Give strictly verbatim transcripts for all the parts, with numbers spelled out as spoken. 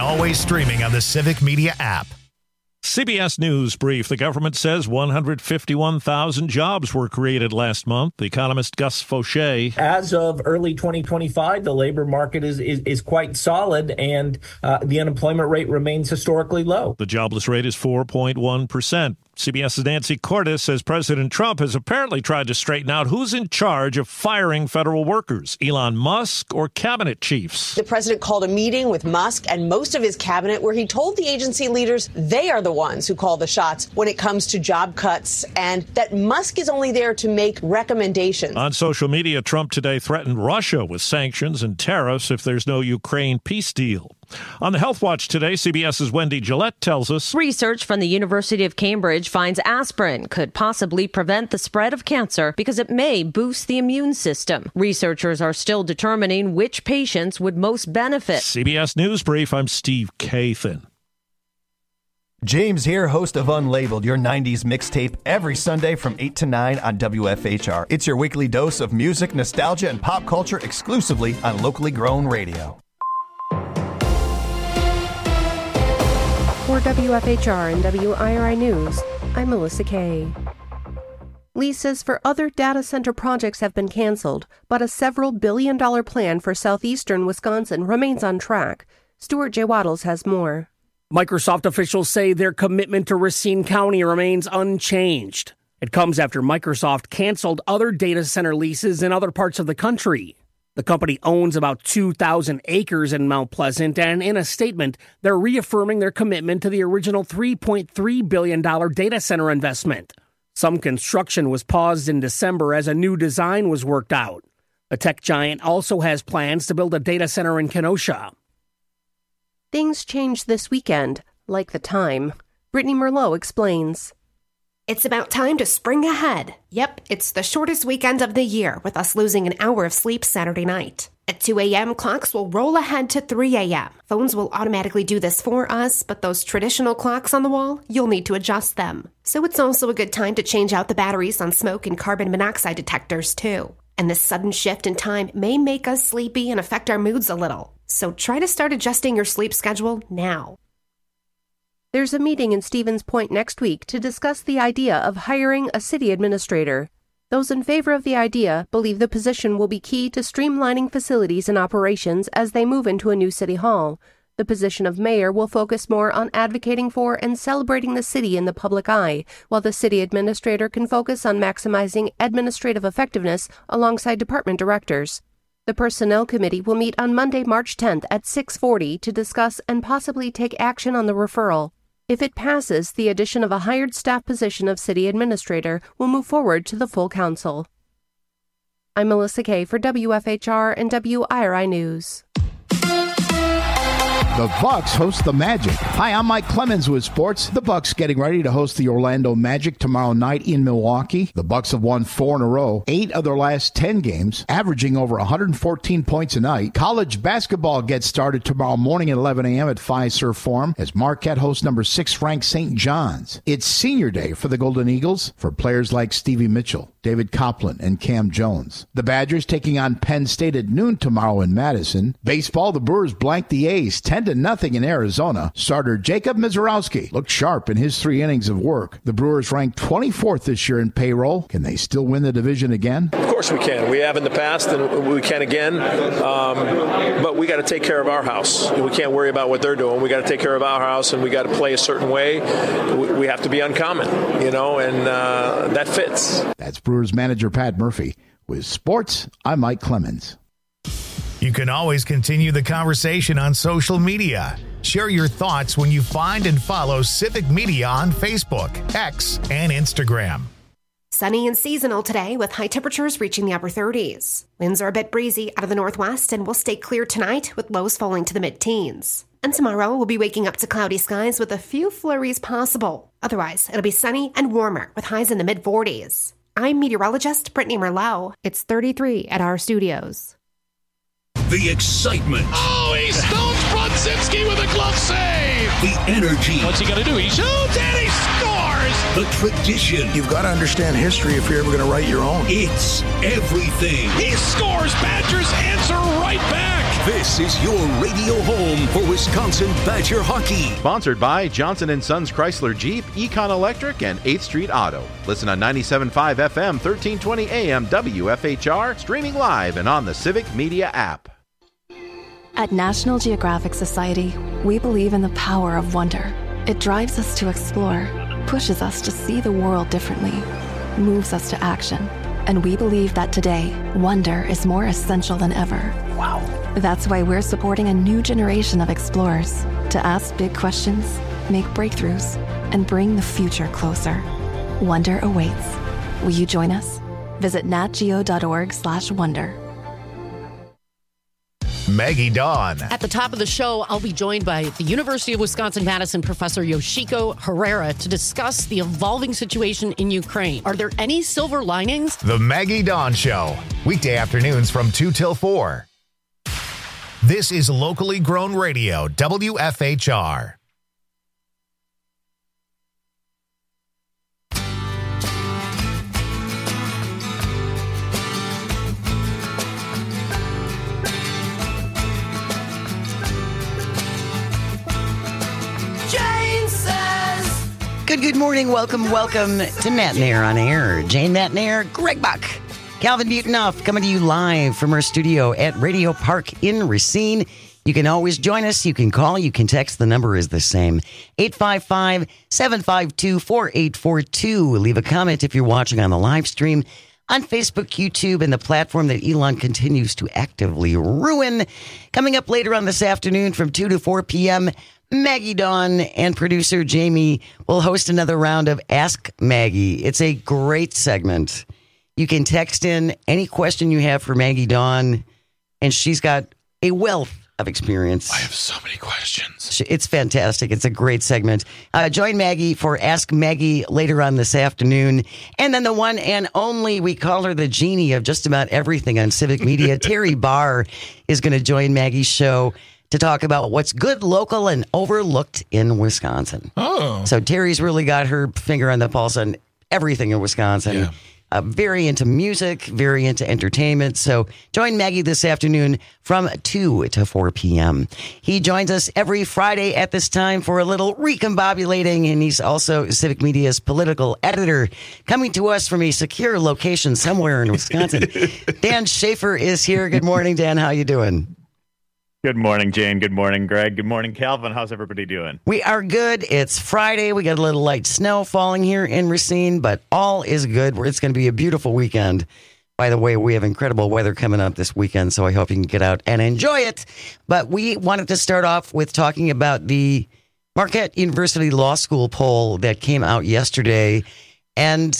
always streaming on the Civic Media app. C B S News Brief. The government says one hundred fifty-one thousand jobs were created last month. The economist Gus Fauché. As of early twenty twenty-five, the labor market is, is, is quite solid, and uh, the unemployment rate remains historically low. The jobless rate is four point one percent. CBS's Nancy Cordes says President Trump has apparently tried to straighten out who's in charge of firing federal workers, Elon Musk or cabinet chiefs. The president called a meeting with Musk and most of his cabinet where he told the agency leaders they are the ones who call the shots when it comes to job cuts, and that Musk is only there to make recommendations. On social media, Trump today threatened Russia with sanctions and tariffs if there's no Ukraine peace deal. On the Health Watch today, CBS's Wendy Gillette tells us research from the University of Cambridge finds aspirin could possibly prevent the spread of cancer because it may boost the immune system. Researchers are still determining which patients would most benefit. C B S News Brief, I'm Steve Kathan. James here, host of Unlabeled, your nineties mixtape, every Sunday from eight to nine on W F H R. It's your weekly dose of music, nostalgia, and pop culture exclusively on locally grown radio. For W F H R and W I R I News, I'm Melissa Kay. Leases for other data center projects have been canceled, but a several billion dollar plan for southeastern Wisconsin remains on track. Stuart J. Waddles has more. Microsoft officials say their commitment to Racine County remains unchanged. It comes after Microsoft canceled other data center leases in other parts of the country. The company owns about two thousand acres in Mount Pleasant, and in a statement, they're reaffirming their commitment to the original three point three billion dollars data center investment. Some construction was paused in December as a new design was worked out. The tech giant also has plans to build a data center in Kenosha. Things changed this weekend, like the time. Brittany Merlot explains. It's about time to spring ahead. Yep, it's the shortest weekend of the year, with us losing an hour of sleep Saturday night. At two a.m., clocks will roll ahead to three a.m. Phones will automatically do this for us, but those traditional clocks on the wall, you'll need to adjust them. So it's also a good time to change out the batteries on smoke and carbon monoxide detectors, too. And this sudden shift in time may make us sleepy and affect our moods a little. So try to start adjusting your sleep schedule now. There's a meeting in Stevens Point next week to discuss the idea of hiring a city administrator. Those in favor of the idea believe the position will be key to streamlining facilities and operations as they move into a new city hall. The position of mayor will focus more on advocating for and celebrating the city in the public eye, while the city administrator can focus on maximizing administrative effectiveness alongside department directors. The Personnel Committee will meet on Monday, March tenth at six forty to discuss and possibly take action on the referral. If it passes, the addition of a hired staff position of city administrator will move forward to the full council. I'm Melissa Kay for W F H R and W I R I News. The Bucks host the Magic. Hi, I'm Mike Clemens with sports. The Bucks getting ready to host the Orlando Magic tomorrow night in Milwaukee. The Bucks have won four in a row, eight of their last ten games, averaging over one hundred fourteen points a night. College basketball gets started tomorrow morning at eleven a.m. at Fiserv Forum as Marquette hosts number six ranked Saint John's. It's senior day for the Golden Eagles for players like Stevie Mitchell, David Copeland, and Cam Jones. The Badgers taking on Penn State at noon tomorrow in Madison. Baseball, the Brewers blanked the A's ten to nothing in Arizona. Starter Jacob Mizorowski looked sharp in his three innings of work. The Brewers ranked twenty-fourth this year in payroll. Can they still win the division again? Of course we can. We have in the past, and we can again. Um, but we got to take care of our house. We can't worry about what they're doing. We got to take care of our house, and we got to play a certain way. We, we have to be uncommon, you know, and uh, that fits. That's Brewers manager Pat Murphy. With sports, I'm Mike Clemens. You can always continue the conversation on social media. Share your thoughts when you find and follow Civic Media on Facebook, X, and Instagram. Sunny and seasonal today with high temperatures reaching the upper thirties. Winds are a bit breezy out of the northwest and will stay clear tonight with lows falling to the mid-teens. And tomorrow we'll be waking up to cloudy skies with a few flurries possible. Otherwise, it'll be sunny and warmer with highs in the mid-forties. I'm meteorologist Brittany Merlot. It's thirty-three at our studios. The excitement. Oh, he stones front Mlodzinski with a glove save. The energy. What's he going to do? He shoots and he scores. The tradition. You've got to understand history if you're ever going to write your own. It's everything. He scores. Badgers answer right back. This is your radio home for Wisconsin Badger hockey. Sponsored by Johnson and Sons Chrysler Jeep, Econ Electric, and eighth Street Auto. Listen on ninety-seven point five F M, thirteen twenty A M, W F H R, streaming live and on the Civic Media app. At National Geographic Society, we believe in the power of wonder. It drives us to explore, pushes us to see the world differently, moves us to action. And we believe that today, wonder is more essential than ever. Wow. That's why we're supporting a new generation of explorers to ask big questions, make breakthroughs, and bring the future closer. Wonder awaits. Will you join us? Visit natgeo.org slash wonder. Maggie Dawn. At the top of the show, I'll be joined by the University of Wisconsin-Madison professor Yoshiko Herrera to discuss the evolving situation in Ukraine. Are there any silver linings? The Maggie Dawn Show. Weekday afternoons from two till four. This is locally grown radio, W F H R. Good, good morning. Welcome, welcome to Matt and Air on Air. Jane Matt and Air, Greg Buck, Calvin Butonoff coming to you live from our studio at Radio Park in Racine. You can always join us. You can call. You can text. The number is the same. eight five five, seven five two, four eight four two. Leave a comment if you're watching on the live stream on Facebook, YouTube, and the platform that Elon continues to actively ruin. Coming up later on this afternoon from two to four p.m., Maggie Dawn and producer Jamie will host another round of Ask Maggie. It's a great segment. You can text in any question you have for Maggie Dawn, and she's got a wealth of experience. I have so many questions. It's fantastic. It's a great segment. Uh, join Maggie for Ask Maggie later on this afternoon. And then the one and only, we call her the genie of just about everything on Civic Media, Terry Barr is going to join Maggie's show to talk about what's good, local, and overlooked in Wisconsin. Oh. So Terry's really got her finger on the pulse on everything in Wisconsin. Yeah. Uh, very into music, very into entertainment. So join Maggie this afternoon from two to four p.m. He joins us every Friday at this time for a little recombobulating, and he's also Civic Media's political editor, coming to us from a secure location somewhere in Wisconsin. Dan Schaefer is here. Good morning, Dan. How you doing? Good morning, Jane. Good morning, Greg. Good morning, Calvin. How's everybody doing? We are good. It's Friday. We got a little light snow falling here in Racine, but all is good. It's going to be a beautiful weekend. By the way, we have incredible weather coming up this weekend, so I hope you can get out and enjoy it. But we wanted to start off with talking about the Marquette University Law School poll that came out yesterday. And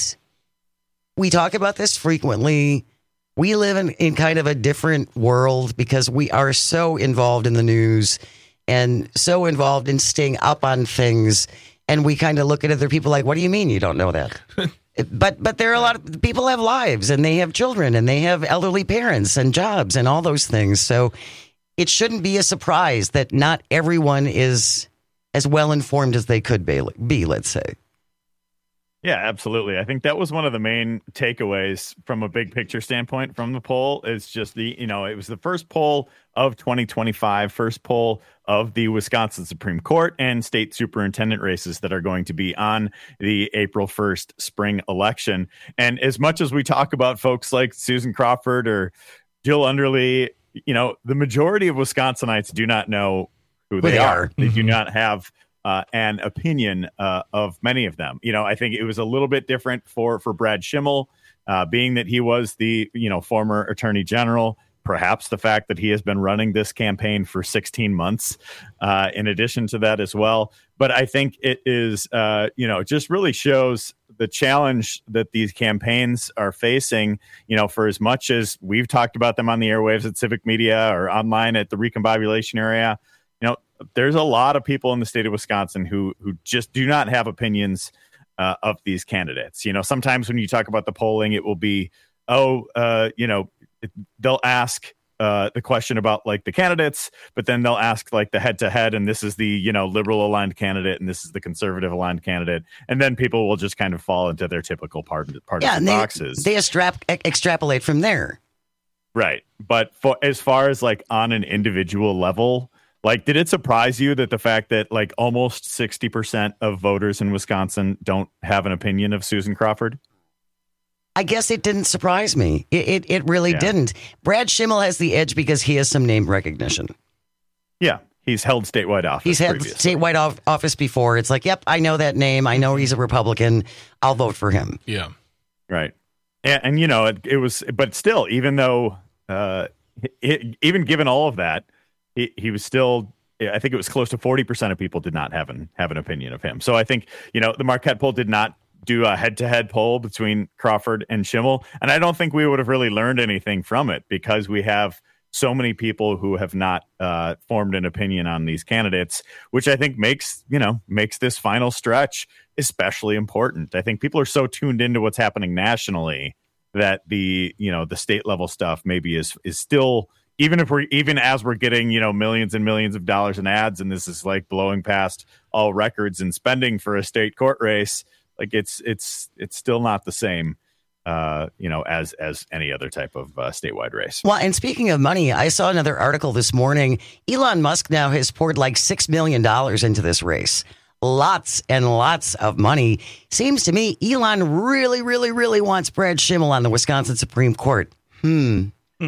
we talk about this frequently. We live in, in kind of a different world because we are so involved in the news and so involved in staying up on things. And we kind of look at other people like, what do you mean you don't know that? but but there are a lot of people have lives and they have children and they have elderly parents and jobs and all those things. So it shouldn't be a surprise that not everyone is as well informed as they could be, be let's say. Yeah, absolutely. I think that was one of the main takeaways from a big picture standpoint from the poll. Is just the, you know, it was the first poll of twenty twenty-five, first poll of the Wisconsin Supreme Court and state superintendent races that are going to be on the April first spring election. And as much as we talk about folks like Susan Crawford or Jill Underly, you know, the majority of Wisconsinites do not know who they, they are. are. They mm-hmm. do not have Uh, an opinion uh, of many of them. You know, I think it was a little bit different for for Brad Schimmel, uh, being that he was the, you know, former attorney general, perhaps the fact that he has been running this campaign for sixteen months uh, in addition to that as well. But I think it is, uh, you know, it just really shows the challenge that these campaigns are facing, you know, for as much as we've talked about them on the airwaves at Civic Media or online at the Recombobulation area. You know, there's a lot of people in the state of Wisconsin who who just do not have opinions uh, of these candidates. You know, sometimes when you talk about the polling, it will be, oh, uh, you know, they'll ask uh, the question about like the candidates, but then they'll ask like the head to head, and this is the, you know, liberal aligned candidate, and this is the conservative aligned candidate, and then people will just kind of fall into their typical part partisan yeah, and they, boxes. They extrap- extrapolate from there, right? But for as far as like on an individual level, like, did it surprise you that the fact that like almost sixty percent of voters in Wisconsin don't have an opinion of Susan Crawford? I guess it didn't surprise me. It it, it really yeah. didn't. Brad Schimmel has the edge because he has some name recognition. Yeah, he's held statewide office. He's had previously. statewide off- office before. It's like, yep, I know that name. I know he's a Republican. I'll vote for him. Yeah. Right. And, and you know, it, it was, but still, even though, uh, it, even given all of that, he, he was still, I think it was close to forty percent of people did not have an, have an opinion of him. So I think, you know, the Marquette poll did not do a head-to-head poll between Crawford and Schimmel. And I don't think we would have really learned anything from it because we have so many people who have not uh, formed an opinion on these candidates, which I think makes, you know, makes this final stretch especially important. I think people are so tuned into what's happening nationally that the, you know, the state level stuff maybe is, is still, even if we're, even as we're getting, you know, millions and millions of dollars in ads, and this is like blowing past all records and spending for a state court race, like it's it's it's still not the same, uh, you know, as as any other type of uh, statewide race. Well, and speaking of money, I saw another article this morning. Elon Musk now has poured like six million dollars into this race. Lots and lots of money. Seems to me Elon really, really, really wants Brad Schimmel on the Wisconsin Supreme Court. Hmm.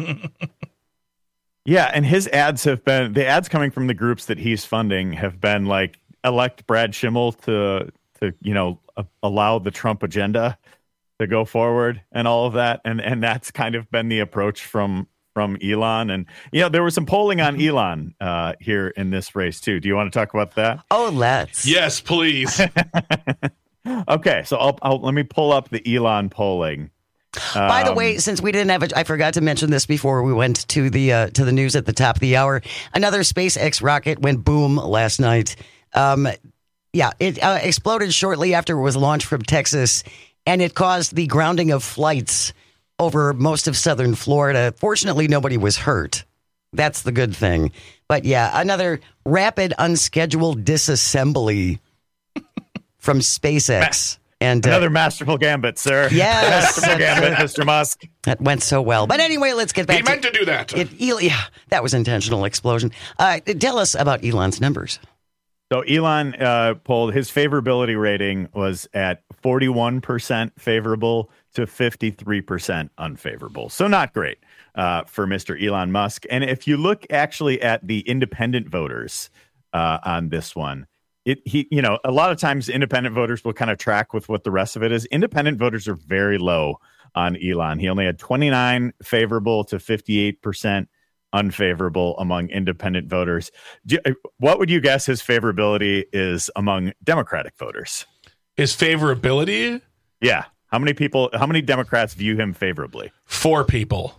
Yeah, and his ads have been, the ads coming from the groups that he's funding have been like, elect Brad Schimmel to, to you know, uh, allow the Trump agenda to go forward and all of that. And and that's kind of been the approach from from Elon. And, you know, there was some polling on Elon uh, here in this race, too. Do you want to talk about that? Oh, let's. Yes, please. Okay, so I'll, I'll let me pull up the Elon polling. Um, By the way, since we didn't have it, I forgot to mention this before we went to the uh, to the news at the top of the hour. Another SpaceX rocket went boom last night. Um, yeah, it uh, exploded shortly after it was launched from Texas, and it caused the grounding of flights over most of southern Florida. Fortunately, nobody was hurt. That's the good thing. But yeah, another rapid, unscheduled disassembly from SpaceX. And, Another uh, masterful gambit, sir. Yes. Masterful gambit, Mister Musk. That went so well. But anyway, let's get back he to... meant to do that. It, yeah, that was intentional explosion. Uh, tell us about Elon's numbers. So Elon uh, polled, his favorability rating was at forty-one percent favorable to fifty-three percent unfavorable. So not great uh, for Mister Elon Musk. And if you look actually at the independent voters uh, on this one, It he you know a lot of times independent voters will kind of track with what the rest of it is. Independent voters are very low on Elon. He only had twenty-nine favorable to fifty-eight percent unfavorable among independent voters. Do, what would you guess his favorability is among Democratic voters? His favorability? Yeah. How many people? How many Democrats view him favorably? Four people.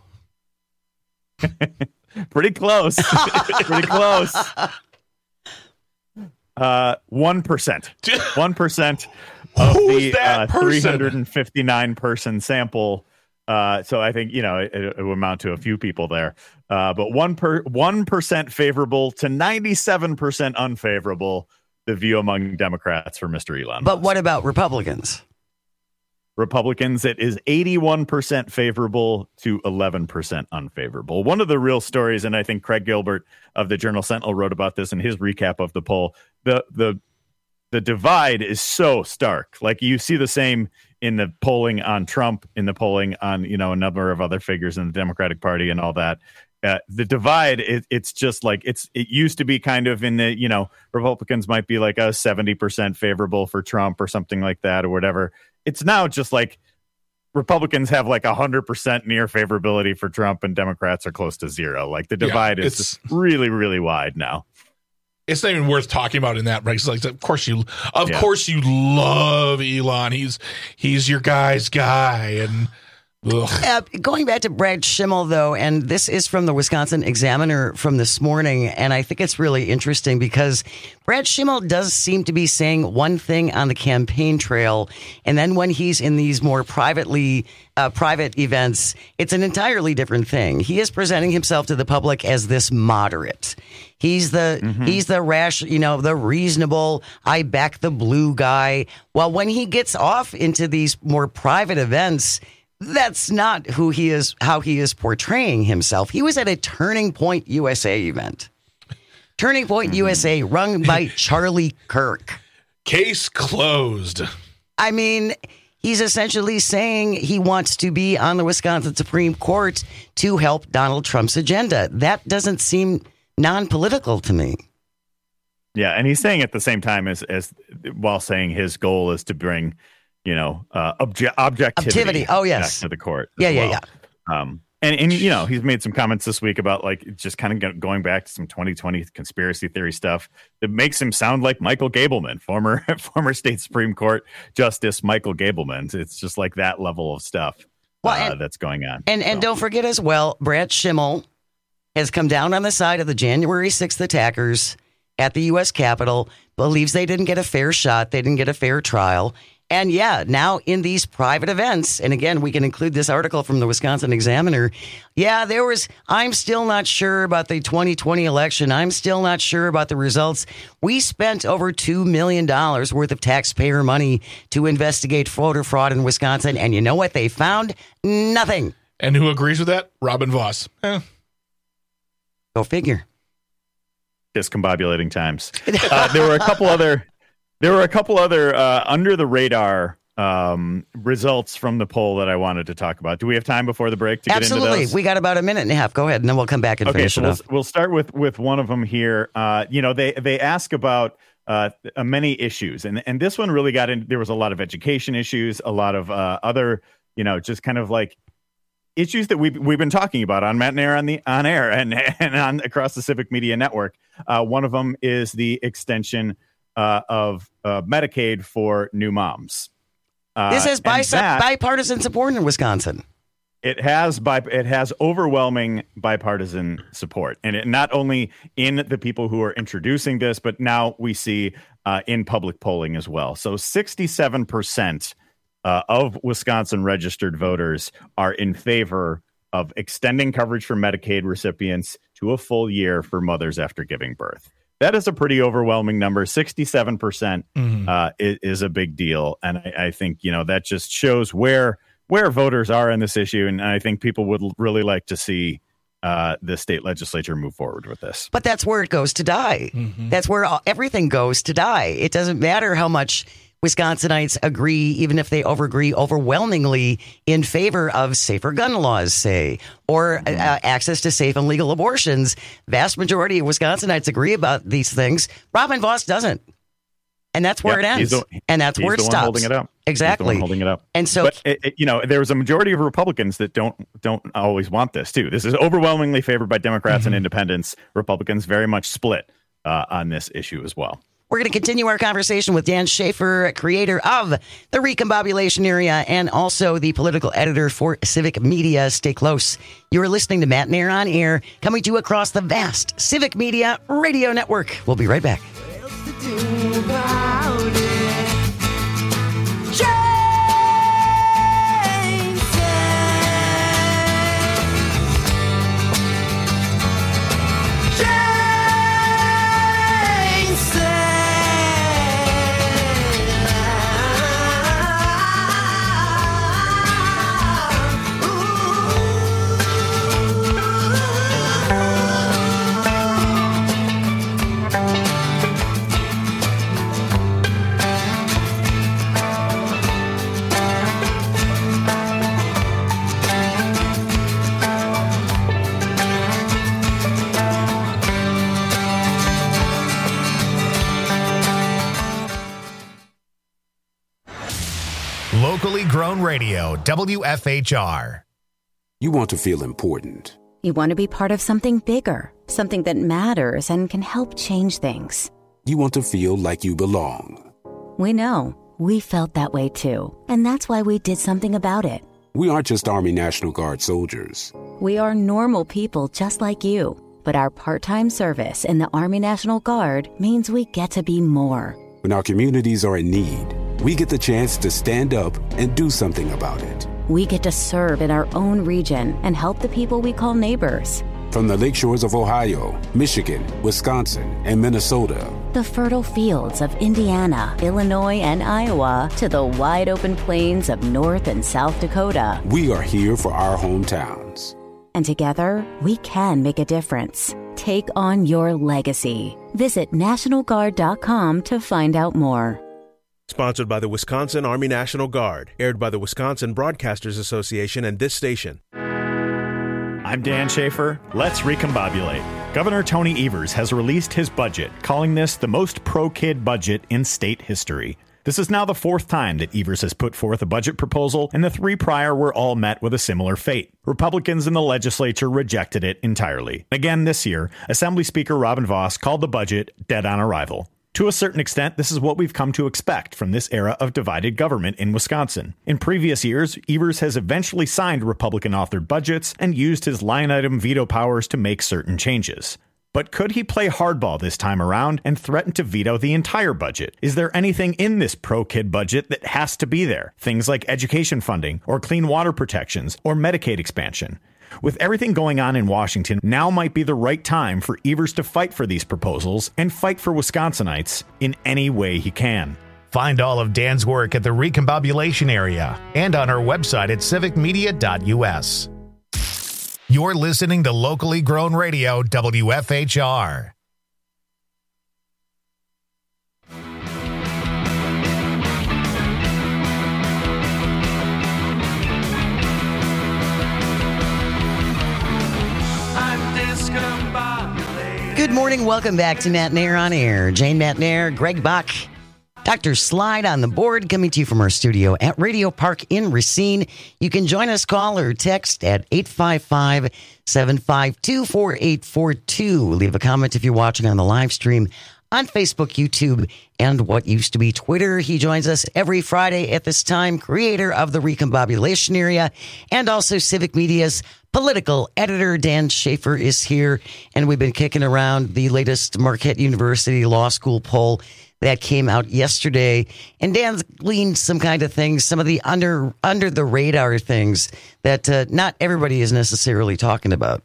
Pretty close. Pretty close. Uh, one percent. One percent of Who's the that uh, person? three hundred fifty-nine person sample. Uh, so I think you know it, it would amount to a few people there. Uh, but one per one percent favorable to ninety-seven percent unfavorable. The view among Democrats for Mister Elon. But what about Republicans? Republicans, it is eighty-one percent favorable to eleven percent unfavorable. One of the real stories, and I think Craig Gilbert of the Journal Sentinel wrote about this in his recap of the poll, the the the divide is so stark. Like you see the same in the polling on Trump, in the polling on, you know, a number of other figures in the Democratic Party and all that. Uh, the divide, it, it's just like it's it used to be kind of in the, you know, Republicans might be like a seventy percent favorable for Trump or something like that or whatever. It's now just like Republicans have like one hundred percent near favorability for Trump and Democrats are close to zero. Like the divide yeah, is just really, really wide now. It's not even worth talking about in that race. Like, of course you, of yeah. course you love Elon. He's he's your guy's guy, and Uh, going back to Brad Schimmel, though, and this is from the Wisconsin Examiner from this morning, and I think it's really interesting because Brad Schimmel does seem to be saying one thing on the campaign trail, and then when he's in these more privately uh, private events, it's an entirely different thing. He is presenting himself to the public as this moderate. He's the mm-hmm. he's the rash, you know, the reasonable, I back the blue guy. Well, when he gets off into these more private events, that's not who he is, how he is portraying himself. He was at a Turning Point U S A event. Turning Point mm-hmm. U S A, run by Charlie Kirk. Case closed. I mean, he's essentially saying he wants to be on the Wisconsin Supreme Court to help Donald Trump's agenda. That doesn't seem non-political to me. Yeah, and he's saying at the same time as, as while saying his goal is to bring, you know, uh, obje- objectivity, objectivity. Oh, yes. back to the court. Yeah, yeah, well. yeah. Um, and, and, you know, he's made some comments this week about like just kind of going back to some twenty twenty conspiracy theory stuff that makes him sound like Michael Gableman, former former state Supreme Court Justice Michael Gableman. It's just like that level of stuff well, uh, and, that's going on. And, and so. Don't forget as well, Brad Schimmel has come down on the side of the January sixth attackers at the U S Capitol, believes they didn't get a fair shot, they didn't get a fair trial. And yeah, now in these private events, and again, we can include this article from the Wisconsin Examiner. Yeah, there was, I'm still not sure about the twenty twenty election. I'm still not sure about the results. We spent over two million dollars worth of taxpayer money to investigate voter fraud in Wisconsin. And you know what they found? Nothing. And who agrees with that? Robin Voss. Eh. Go figure. Discombobulating times. Uh, there were a couple other... There were a couple other uh, under the radar um, results from the poll that I wanted to talk about. Do we have time before the break to Absolutely. get into those? We got about a minute and a half. Go ahead, and then we'll come back and okay, finish so it we'll, up. We'll start with with one of them here. Uh, you know, they they ask about uh, many issues, and and this one really got in. There was a lot of education issues, a lot of uh, other, you know, just kind of like issues that we've we've been talking about on Matt and Air on the on air and and on across the Civic Media Network. Uh, one of them is the extension Uh, of uh, Medicaid for new moms. Uh, this has bi- that, bipartisan support in Wisconsin. It has bi- it has overwhelming bipartisan support, and it not only in the people who are introducing this, but now we see uh, in public polling as well. So sixty-seven percent uh, of Wisconsin registered voters are in favor of extending coverage for Medicaid recipients to a full year for mothers after giving birth. That is a pretty overwhelming number. sixty-seven percent mm-hmm. uh, is, is a big deal. And I, I think, you know, that just shows where where voters are in this issue. And I think people would really like to see uh, the state legislature move forward with this. But that's where it goes to die. Mm-hmm. That's where all, everything goes to die. It doesn't matter how much Wisconsinites agree, even if they overagree overwhelmingly in favor of safer gun laws, say, or uh, access to safe and legal abortions. Vast majority of Wisconsinites agree about these things. Robin Voss doesn't. And that's where yeah, it ends. The, and that's where it the stops. One holding it up. Exactly. He's the one holding it up. And so, but it, it, you know, there's a majority of Republicans that don't don't always want this, too. This is overwhelmingly favored by Democrats mm-hmm. and independents. Republicans very much split uh, on this issue as well. We're going to continue our conversation with Dan Schaefer, creator of the Recombobulation Area and also the political editor for Civic Media. Stay close. You're listening to Matt and Air on Air, coming to you across the vast Civic Media Radio Network. We'll be right back. Locally grown radio, W F H R. You want to feel important. You want to be part of something bigger, something that matters and can help change things. You want to feel like you belong. We know. We felt that way too. And that's why we did something about it. We aren't just Army National Guard soldiers. We are normal people just like you, but our part-time service in the Army National Guard means we get to be more. When our communities are in need, we get the chance to stand up and do something about it. We get to serve in our own region and help the people we call neighbors. From the lakeshores of Ohio, Michigan, Wisconsin, and Minnesota. The fertile fields of Indiana, Illinois, and Iowa to the wide open plains of North and South Dakota. We are here for our hometowns. And together, we can make a difference. Take on your legacy. Visit National Guard dot com to find out more. Sponsored by the Wisconsin Army National Guard. Aired by the Wisconsin Broadcasters Association and this station. I'm Dan Schaefer. Let's recombobulate. Governor Tony Evers has released his budget, calling this the most pro-kid budget in state history. This is now the fourth time that Evers has put forth a budget proposal, and the three prior were all met with a similar fate. Republicans in the legislature rejected it entirely. Again this year, Assembly Speaker Robin Vos called the budget dead on arrival. To a certain extent, this is what we've come to expect from this era of divided government in Wisconsin. In previous years, Evers has eventually signed Republican-authored budgets and used his line-item veto powers to make certain changes. But could he play hardball this time around and threaten to veto the entire budget? Is there anything in this pro-kid budget that has to be there? Things like education funding, or clean water protections, or Medicaid expansion. With everything going on in Washington, now might be the right time for Evers to fight for these proposals and fight for Wisconsinites in any way he can. Find all of Dan's work at the Recombobulation Area and on our website at civic media dot u s. You're listening to locally grown radio, W F H R. Good morning. Welcome back to Matt Nair on Air. Jane Matt Nair, Greg Bach, Doctor Slide on the board, coming to you from our studio at Radio Park in Racine. You can join us, call or text at eight five five, seven five two, four eight four two. Leave a comment if you're watching on the live stream on Facebook, YouTube, and what used to be Twitter. He joins us every Friday at this time, creator of the Recombobulation Area and also Civic Media's political editor. Dan Schaefer is here, and we've been kicking around the latest Marquette University Law School poll that came out yesterday. And Dan's gleaned some kind of things, some of the under under the radar things that uh, not everybody is necessarily talking about.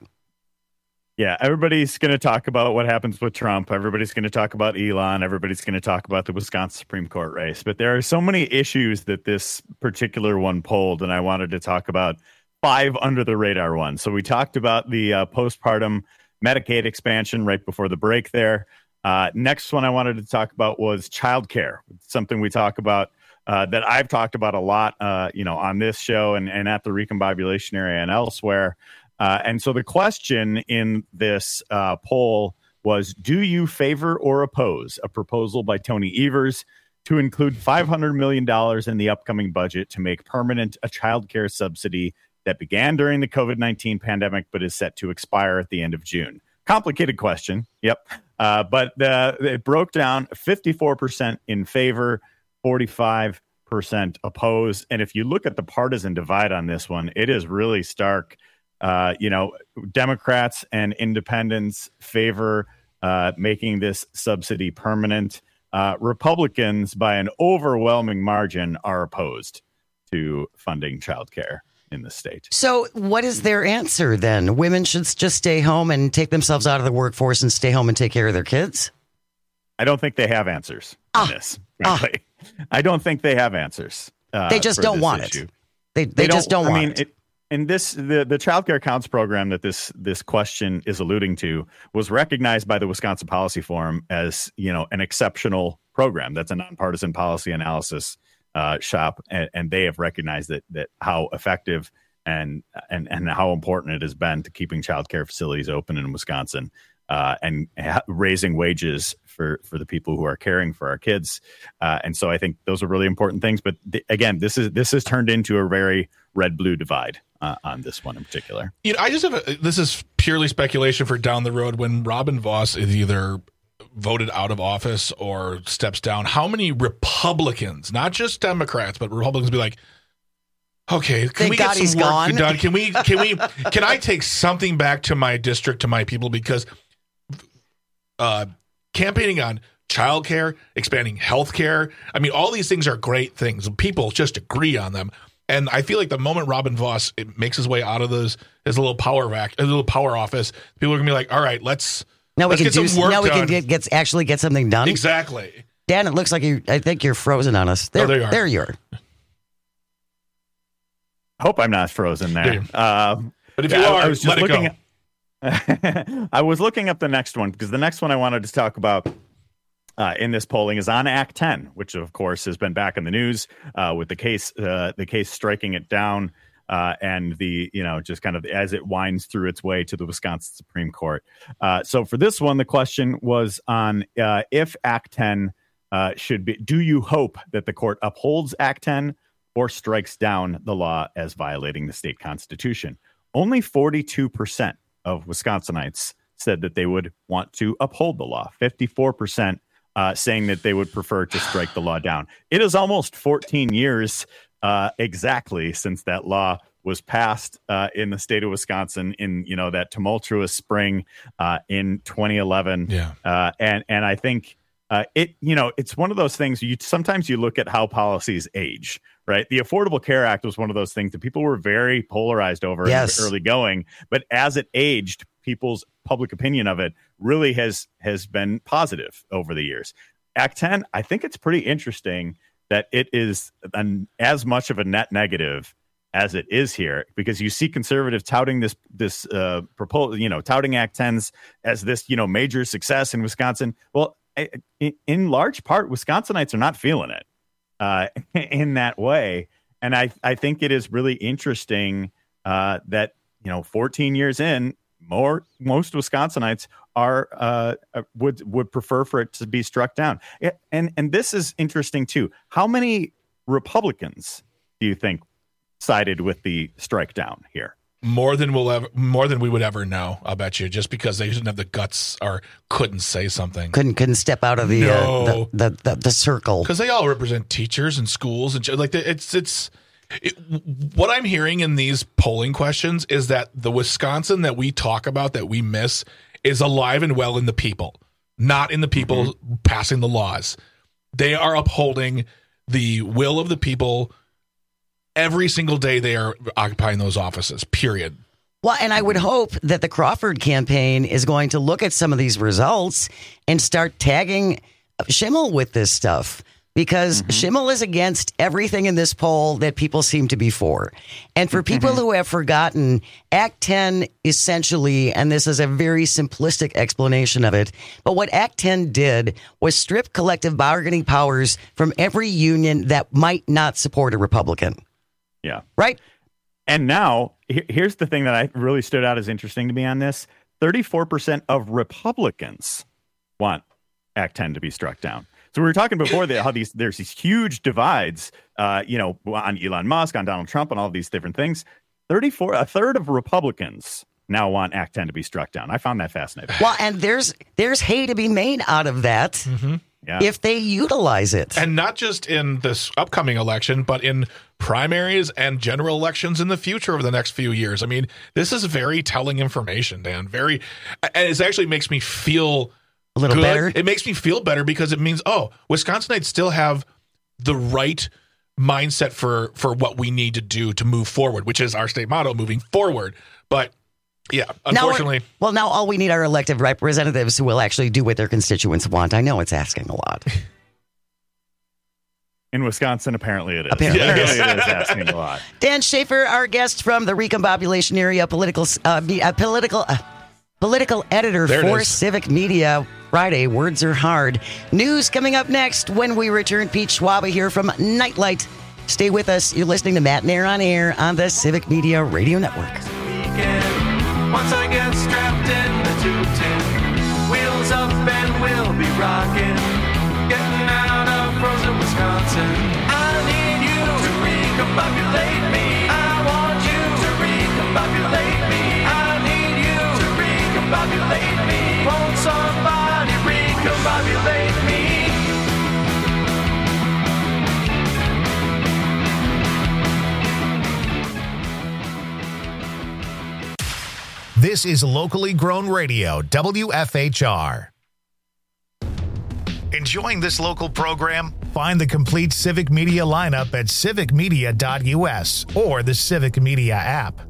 Yeah, everybody's going to talk about what happens with Trump. Everybody's going to talk about Elon. Everybody's going to talk about the Wisconsin Supreme Court race. But there are so many issues that this particular one polled, and I wanted to talk about five under the radar ones. So we talked about the uh, postpartum Medicaid expansion right before the break there. Uh, next one I wanted to talk about was childcare, something we talk about uh, that I've talked about a lot, uh, you know, on this show and, and at the Recombobulation Area and elsewhere. Uh, and so the question in this uh, poll was, do you favor or oppose a proposal by Tony Evers to include five hundred million dollars in the upcoming budget to make permanent a child care subsidy that began during the COVID nineteen pandemic but is set to expire at the end of June? Complicated question. Yep. Uh, but uh, it broke down fifty-four percent in favor, forty-five percent opposed. And if you look at the partisan divide on this one, it is really stark. Uh, you know, Democrats and independents favor uh, making this subsidy permanent. Uh, Republicans, by an overwhelming margin, are opposed to funding childcare in the state. So what is their answer then? Women should just stay home and take themselves out of the workforce and stay home and take care of their kids? I don't think they have answers ah, on this, frankly. Ah. I don't think they have answers. Uh, they just don't want issue. it. They, they, they just don't, don't want I mean, it. it And this, the, the Child Care Counts program that this this question is alluding to was recognized by the Wisconsin Policy Forum as, you know, an exceptional program. That's a nonpartisan policy analysis uh, shop, and, and they have recognized that that how effective and and and how important it has been to keeping child care facilities open in Wisconsin uh, and ha- raising wages for for the people who are caring for our kids. Uh, and so I think those are really important things. But th- again, this is this has turned into a very red-blue divide. Uh, on this one in particular. You know, I just have a, this is purely speculation for down the road when Robin Vos is either voted out of office or steps down. How many Republicans, not just Democrats, but Republicans be like, Okay, can Thank we God get some he's work gone. done? Can we? Can we? Can I take something back to my district, to my people? Because uh, campaigning on childcare, expanding healthcare. I mean, all these things are great things. People just agree on them. And I feel like the moment Robin Vos it makes his way out of those his little power vac, his little power office, people are gonna be like, "All right, let's now we let's can get do. some work Now we done." can get, get actually get something done. Exactly. Dan, it looks like you. I think you're frozen on us. There, Oh, there you are. There you are. I hope I'm not frozen there. Um, but if yeah, you I, are, I was just let it looking go. At, I was looking up the next one because the next one I wanted to talk about uh, in this polling is on Act ten, which of course has been back in the news uh, with the case, uh, the case striking it down, uh, and the you know just kind of as it winds through its way to the Wisconsin Supreme Court. Uh, so for this one, the question was on uh, if Act ten uh, should be. Do you hope that the court upholds Act ten or strikes down the law as violating the state constitution? Only forty-two percent of Wisconsinites said that they would want to uphold the law. fifty-four percent uh, saying that they would prefer to strike the law down. It is almost fourteen years uh, exactly since that law was passed uh, in the state of Wisconsin in, you know, that tumultuous spring uh, in twenty eleven. Yeah. Uh, and, and I think uh, it, you know, it's one of those things you sometimes you look at how policies age, right? The Affordable Care Act was one of those things that people were very polarized over Yes. in the early going, but as it aged, people's public opinion of it really has has been positive over the years. Act ten, I think it's pretty interesting that it is an, as much of a net negative as it is here, because you see conservatives touting this this uh, proposal, you know, touting Act tens as this, you know, major success in Wisconsin. Well, in, in large part, Wisconsinites are not feeling it uh, in that way, and I I think it is really interesting uh, that you know, fourteen years in, more most Wisconsinites are uh, would would prefer for it to be struck down. And and this is interesting too. How many Republicans do you think sided with the strike down here? More than we'll ever, more than we would ever know. I'll bet you, just because they didn't have the guts or couldn't say something. Couldn't couldn't step out of the No. uh, the, the, the the circle. Because they all represent teachers and schools and like the, it's it's it, what I'm hearing in these polling questions is that the Wisconsin that we talk about that we miss is alive and well in the people, not in the people mm-hmm. passing the laws. They are upholding the will of the people every single day they are occupying those offices, period. Well, and I would hope that the Crawford campaign is going to look at some of these results and start tagging Schimmel with this stuff, because mm-hmm. Schimmel is against everything in this poll that people seem to be for. And for people who have forgotten, Act ten essentially, and this is a very simplistic explanation of it, but what Act ten did was strip collective bargaining powers from every union that might not support a Republican. Yeah. Right. And now, here's the thing that I really stood out as interesting to me on this. thirty-four percent of Republicans want Act ten to be struck down. So we were talking before that how these there's these huge divides, uh, you know, on Elon Musk, on Donald Trump, and all of these different things. thirty-four, a third of Republicans now want Act ten to be struck down. I found that fascinating. Well, and there's there's hay to be made out of that. Mm-hmm. Yeah. If they utilize it. And not just in this upcoming election, but in primaries and general elections in the future over the next few years. I mean, this is very telling information, Dan. Very, and it actually makes me feel a little good. better. It makes me feel better because it means, oh, Wisconsinites still have the right mindset for, for what we need to do to move forward, which is our state motto, moving forward. But yeah, unfortunately. Now well, now all we need are elected representatives who will actually do what their constituents want. I know it's asking a lot. In Wisconsin, apparently it is. Apparently, apparently it is asking a lot. Dan Schaefer, our guest from the Recombobulation area, political, uh, uh, political, uh, political editor There it for is. Civic Media. Friday, words are hard. News coming up next when we return. Pete Schwab here from Nightlight. Stay with us. You're listening to Matt and Air on Air on the Civic Media Radio Network. Once I get strapped in the two ten, wheels up and we'll be rocking, getting out of frozen Wisconsin. I need you to recombobulate me. I want you to recombobulate me. I need you to recombobulate me. Won't somebody recombobulate me? This is locally grown radio, W F H R. Enjoying this local program? Find the complete Civic Media lineup at civic media dot U S or the Civic Media app.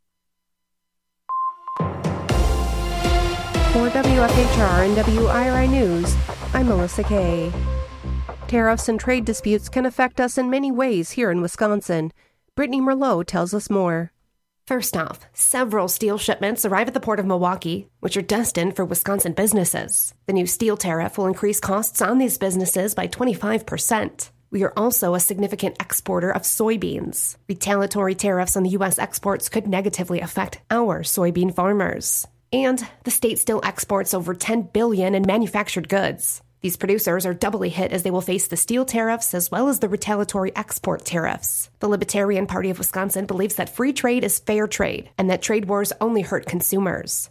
For W F H R and W I R I News, I'm Melissa Kay. Tariffs and trade disputes can affect us in many ways here in Wisconsin. Brittany Merlot tells us more. First off, several steel shipments arrive at the Port of Milwaukee, which are destined for Wisconsin businesses. The new steel tariff will increase costs on these businesses by twenty-five percent. We are also a significant exporter of soybeans. Retaliatory tariffs on the U S exports could negatively affect our soybean farmers. And the state still exports over ten billion dollars in manufactured goods. These producers are doubly hit as they will face the steel tariffs as well as the retaliatory export tariffs. The Libertarian Party of Wisconsin believes that free trade is fair trade and that trade wars only hurt consumers.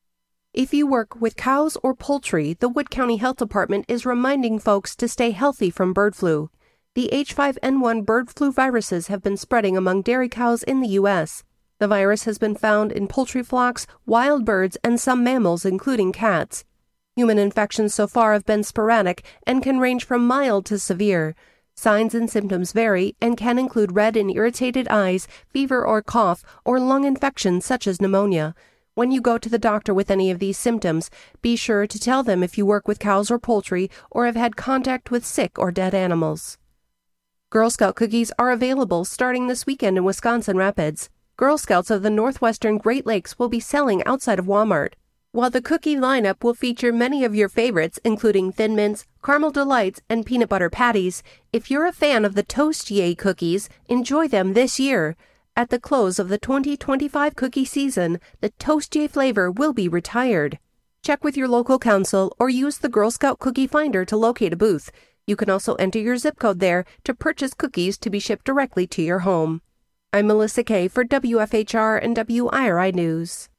If you work with cows or poultry, the Wood County Health Department is reminding folks to stay healthy from bird flu. The H five N one bird flu viruses have been spreading among dairy cows in the U S. The virus has been found in poultry flocks, wild birds, and some mammals, including cats. Human infections so far have been sporadic and can range from mild to severe. Signs and symptoms vary and can include red and irritated eyes, fever or cough, or lung infections such as pneumonia. When you go to the doctor with any of these symptoms, be sure to tell them if you work with cows or poultry or have had contact with sick or dead animals. Girl Scout cookies are available starting this weekend in Wisconsin Rapids. Girl Scouts of the Northwestern Great Lakes will be selling outside of Walmart. While the cookie lineup will feature many of your favorites, including Thin Mints, Caramel Delights, and Peanut Butter Patties, if you're a fan of the Toast-Yay cookies, enjoy them this year. At the close of the twenty twenty-five cookie season, the Toast-Yay flavor will be retired. Check with your local council or use the Girl Scout Cookie Finder to locate a booth. You can also enter your zip code there to purchase cookies to be shipped directly to your home. I'm Melissa Kay for W F H R and W I R I News.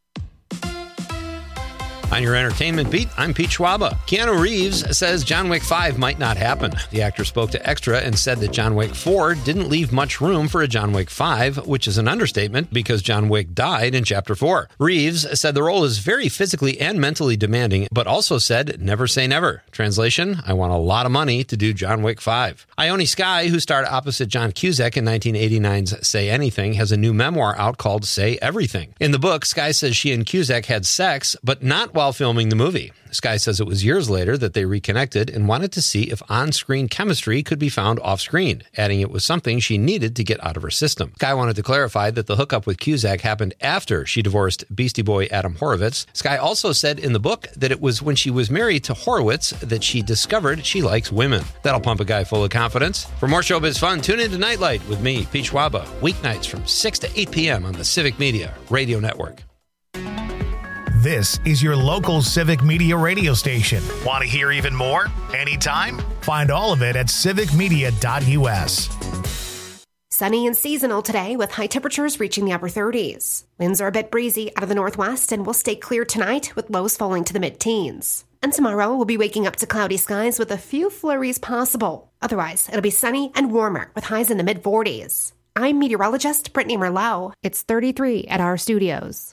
On your entertainment beat, I'm Pete Schwaba. Keanu Reeves says John Wick five might not happen. The actor spoke to Extra and said that John Wick four didn't leave much room for a John Wick five, which is an understatement because John Wick died in Chapter four. Reeves said the role is very physically and mentally demanding, but also said never say never. Translation, I want a lot of money to do John Wick five. Ione Skye, who starred opposite John Cusack in nineteen eighty-nine's Say Anything, has a new memoir out called Say Everything. In the book, Skye says she and Cusack had sex, but not while filming the movie. Skye says it was years later that they reconnected and wanted to see if on-screen chemistry could be found off-screen, adding it was something she needed to get out of her system. Skye wanted to clarify that the hookup with Cusack happened after she divorced Beastie Boy Adam Horovitz. Skye also said in the book that it was when she was married to Horowitz that she discovered she likes women. That'll pump a guy full of confidence. For more showbiz fun, tune in to Nightlight with me, Pete Schwaba, weeknights from six to eight p.m. on the Civic Media Radio Network. This is your local Civic Media radio station. Want to hear even more? Anytime? Find all of it at civic media dot U S. Sunny and seasonal today with high temperatures reaching the upper thirties. Winds are a bit breezy out of the northwest and will stay clear tonight with lows falling to the mid-teens. And tomorrow we'll be waking up to cloudy skies with a few flurries possible. Otherwise, it'll be sunny and warmer with highs in the mid-forties. I'm meteorologist Brittany Merlot. It's thirty-three at our studios.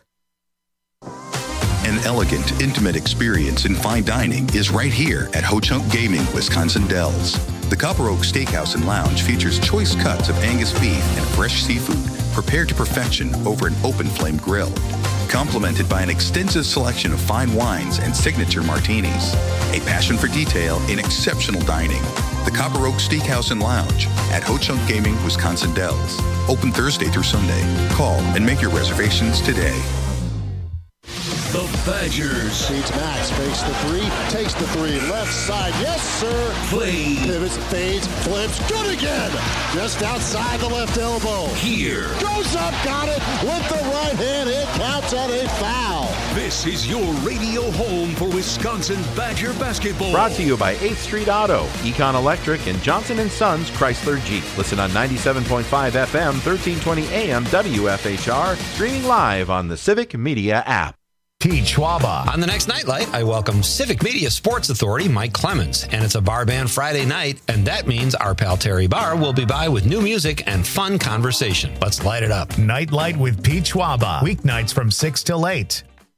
An elegant, intimate experience in fine dining is right here at Ho Chunk Gaming, Wisconsin Dells. The Copper Oak Steakhouse and Lounge features choice cuts of Angus beef and fresh seafood prepared to perfection over an open flame grill. Complemented by an extensive selection of fine wines and signature martinis. A passion for detail in exceptional dining. The Copper Oak Steakhouse and Lounge at Ho Chunk Gaming, Wisconsin Dells. Open Thursday through Sunday. Call and make your reservations today. The Badgers. Beats Max, fakes the three, takes the three, left side, yes sir. Play. Pivots, fades, flips, good again. Just outside the left elbow. Here. Goes up, got it, with the right hand, it counts on a foul. This is your radio home for Wisconsin Badger basketball. Brought to you by eighth Street Auto, Econ Electric, and Johnson and Sons Chrysler Jeep. Listen on ninety-seven point five F M, thirteen twenty A M W F H R, streaming live on the Civic Media app. Pete Schwaba. On the next Nightlight, I welcome Civic Media Sports Authority Mike Clemens, and it's a bar band Friday night, and that means our pal Terry Barr will be by with new music and fun conversation. Let's light it up. Nightlight with Pete Schwaba, weeknights from six till eight.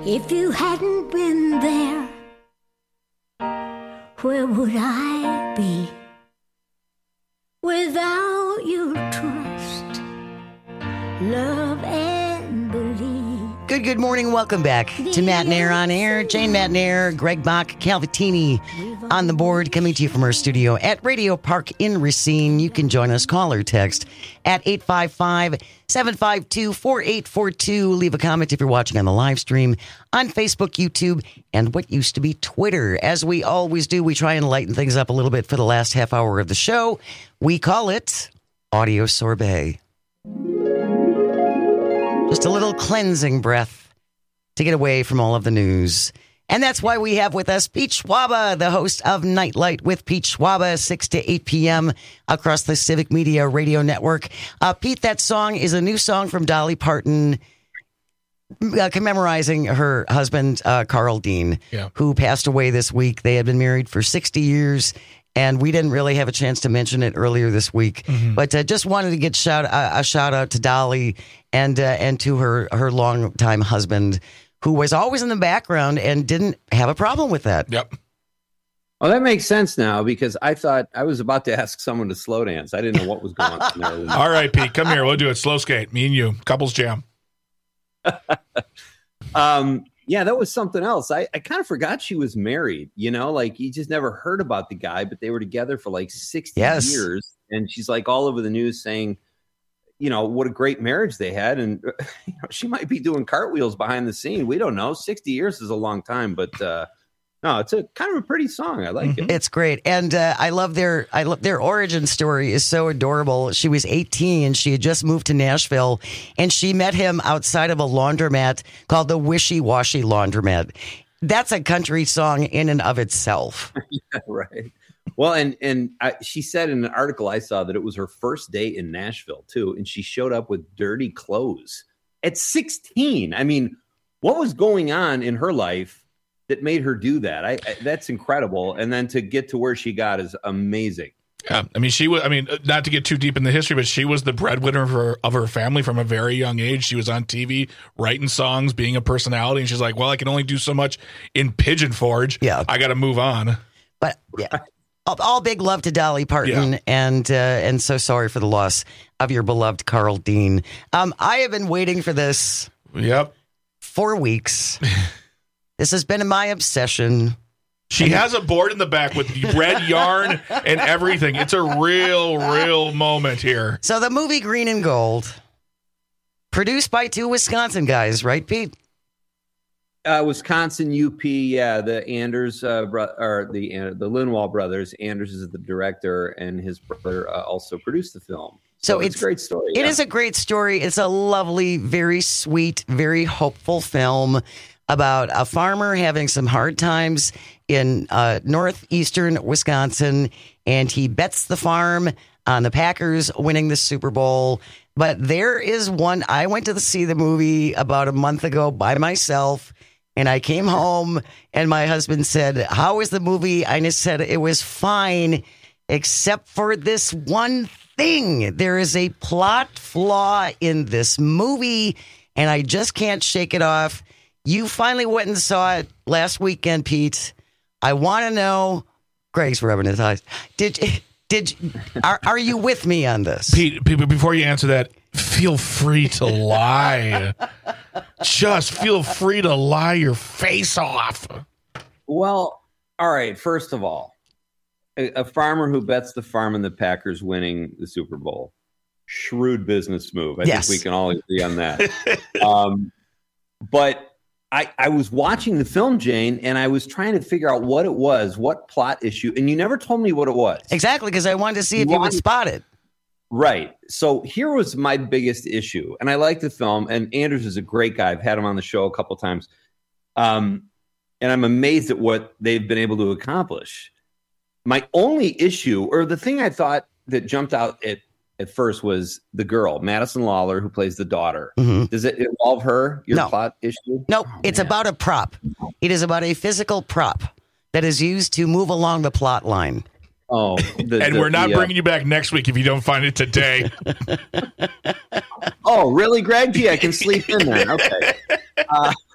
If you hadn't been there, where would I be? Without your trust, love, and belief. Good, good morning. Welcome back to Matt and Air on Air. Jane Matt and Air, Greg Bach, Calvatini on the board, coming to you from our studio at Radio Park in Racine. You can join us, call or text at eight five five, seven five two, four eight four two. Leave a comment if you're watching on the live stream on Facebook, YouTube, and what used to be Twitter. As we always do, we try and lighten things up a little bit for the last half hour of the show. We call it Audio Sorbet. Just a little cleansing breath to get away from all of the news. And that's why we have with us Pete Schwaba, the host of Nightlight with Pete Schwaba, six to eight p.m. across the Civic Media Radio Network. Uh, Pete, that song is a new song from Dolly Parton, uh, commemorizing her husband, uh, Carl Dean, yeah. who passed away this week. They had been married for sixty years. And we didn't really have a chance to mention it earlier this week, mm-hmm. but uh, just wanted to get shout uh, a shout out to Dolly and uh, and to her her longtime husband, who was always in the background and didn't have a problem with that. Yep. Well, that makes sense now, because I thought I was about to ask someone to slow dance. I didn't know what was going on there. All right, Pete, come here. We'll do it. Slow skate. Me and you. Couples jam. um. Yeah, that was something else. I, I kind of forgot she was married, you know, like you just never heard about the guy, but they were together for like sixty yes. years. And she's like all over the news saying, you know, what a great marriage they had. And you know, she might be doing cartwheels behind the scene. We don't know. sixty years is a long time, but uh, no, it's a kind of a pretty song. I like mm-hmm. it. It's great. And uh, I love their I love their origin story is so adorable. She was eighteen. She had just moved to Nashville, and she met him outside of a laundromat called the Wishy Washy Laundromat. That's a country song in and of itself. Yeah, right. Well, and and I, she said in an article I saw that it was her first day in Nashville, too. And she showed up with dirty clothes at sixteen. I mean, what was going on in her life that made her do that? I, I that's incredible. And then to get to where she got is amazing. Yeah, I mean, she was. I mean, not to get too deep in the history, but she was the breadwinner of her, of her family from a very young age. She was on T V, writing songs, being a personality, and she's like, "Well, I can only do so much in Pigeon Forge. Yeah, I got to move on." But yeah, all, all big love to Dolly Parton, yeah. and uh, and so sorry for the loss of your beloved Carl Dean. Um, I have been waiting for this. Yep, four weeks. This has been my obsession. She has a board in the back with red yarn and everything. It's a real, real moment here. So the movie Green and Gold, produced by two Wisconsin guys, right, Pete? Uh, Wisconsin U P, yeah. The Anders, uh, bro- or the uh, the Lindwall brothers. Anders is the director, and his brother uh, also produced the film. So, so it's, it's a great story. It yeah. is a great story. It's a lovely, very sweet, very hopeful film about a farmer having some hard times in uh, northeastern Wisconsin, and he bets the farm on the Packers winning the Super Bowl. But there is one, I went to see the movie about a month ago by myself, and I came home, and my husband said, "How was the movie?" I just said, "It was fine, except for this one thing. There is a plot flaw in this movie, and I just can't shake it off." You finally went and saw it last weekend, Pete. I want to know. Greg's rubbing his eyes. Did did are are you with me on this, Pete? Pete, before you answer that, feel free to lie. Just feel free to lie your face off. Well, all right. First of all, a, a farmer who bets the farm and the Packers winning the Super Bowl, shrewd business move. I yes. think we can all agree on that. um, but. I, I was watching the film, Jane, and I was trying to figure out what it was, what plot issue, and you never told me what it was. Exactly, because I wanted to see if you, you would spot it. Right. So here was my biggest issue, and I like the film, and Anders is a great guy. I've had him on the show a couple times, um, and I'm amazed at what they've been able to accomplish. My only issue, or the thing I thought that jumped out at at first was the girl, Madison Lawler, who plays the daughter. Mm-hmm. Does it involve her, your no. plot issue? No, oh, it's man. about a prop. It is about a physical prop that is used to move along the plot line. Oh, the, and the, we're not the, bringing uh, you back next week if you don't find it today. Oh, really, Greg? Gee, I can sleep in there. Okay. Uh,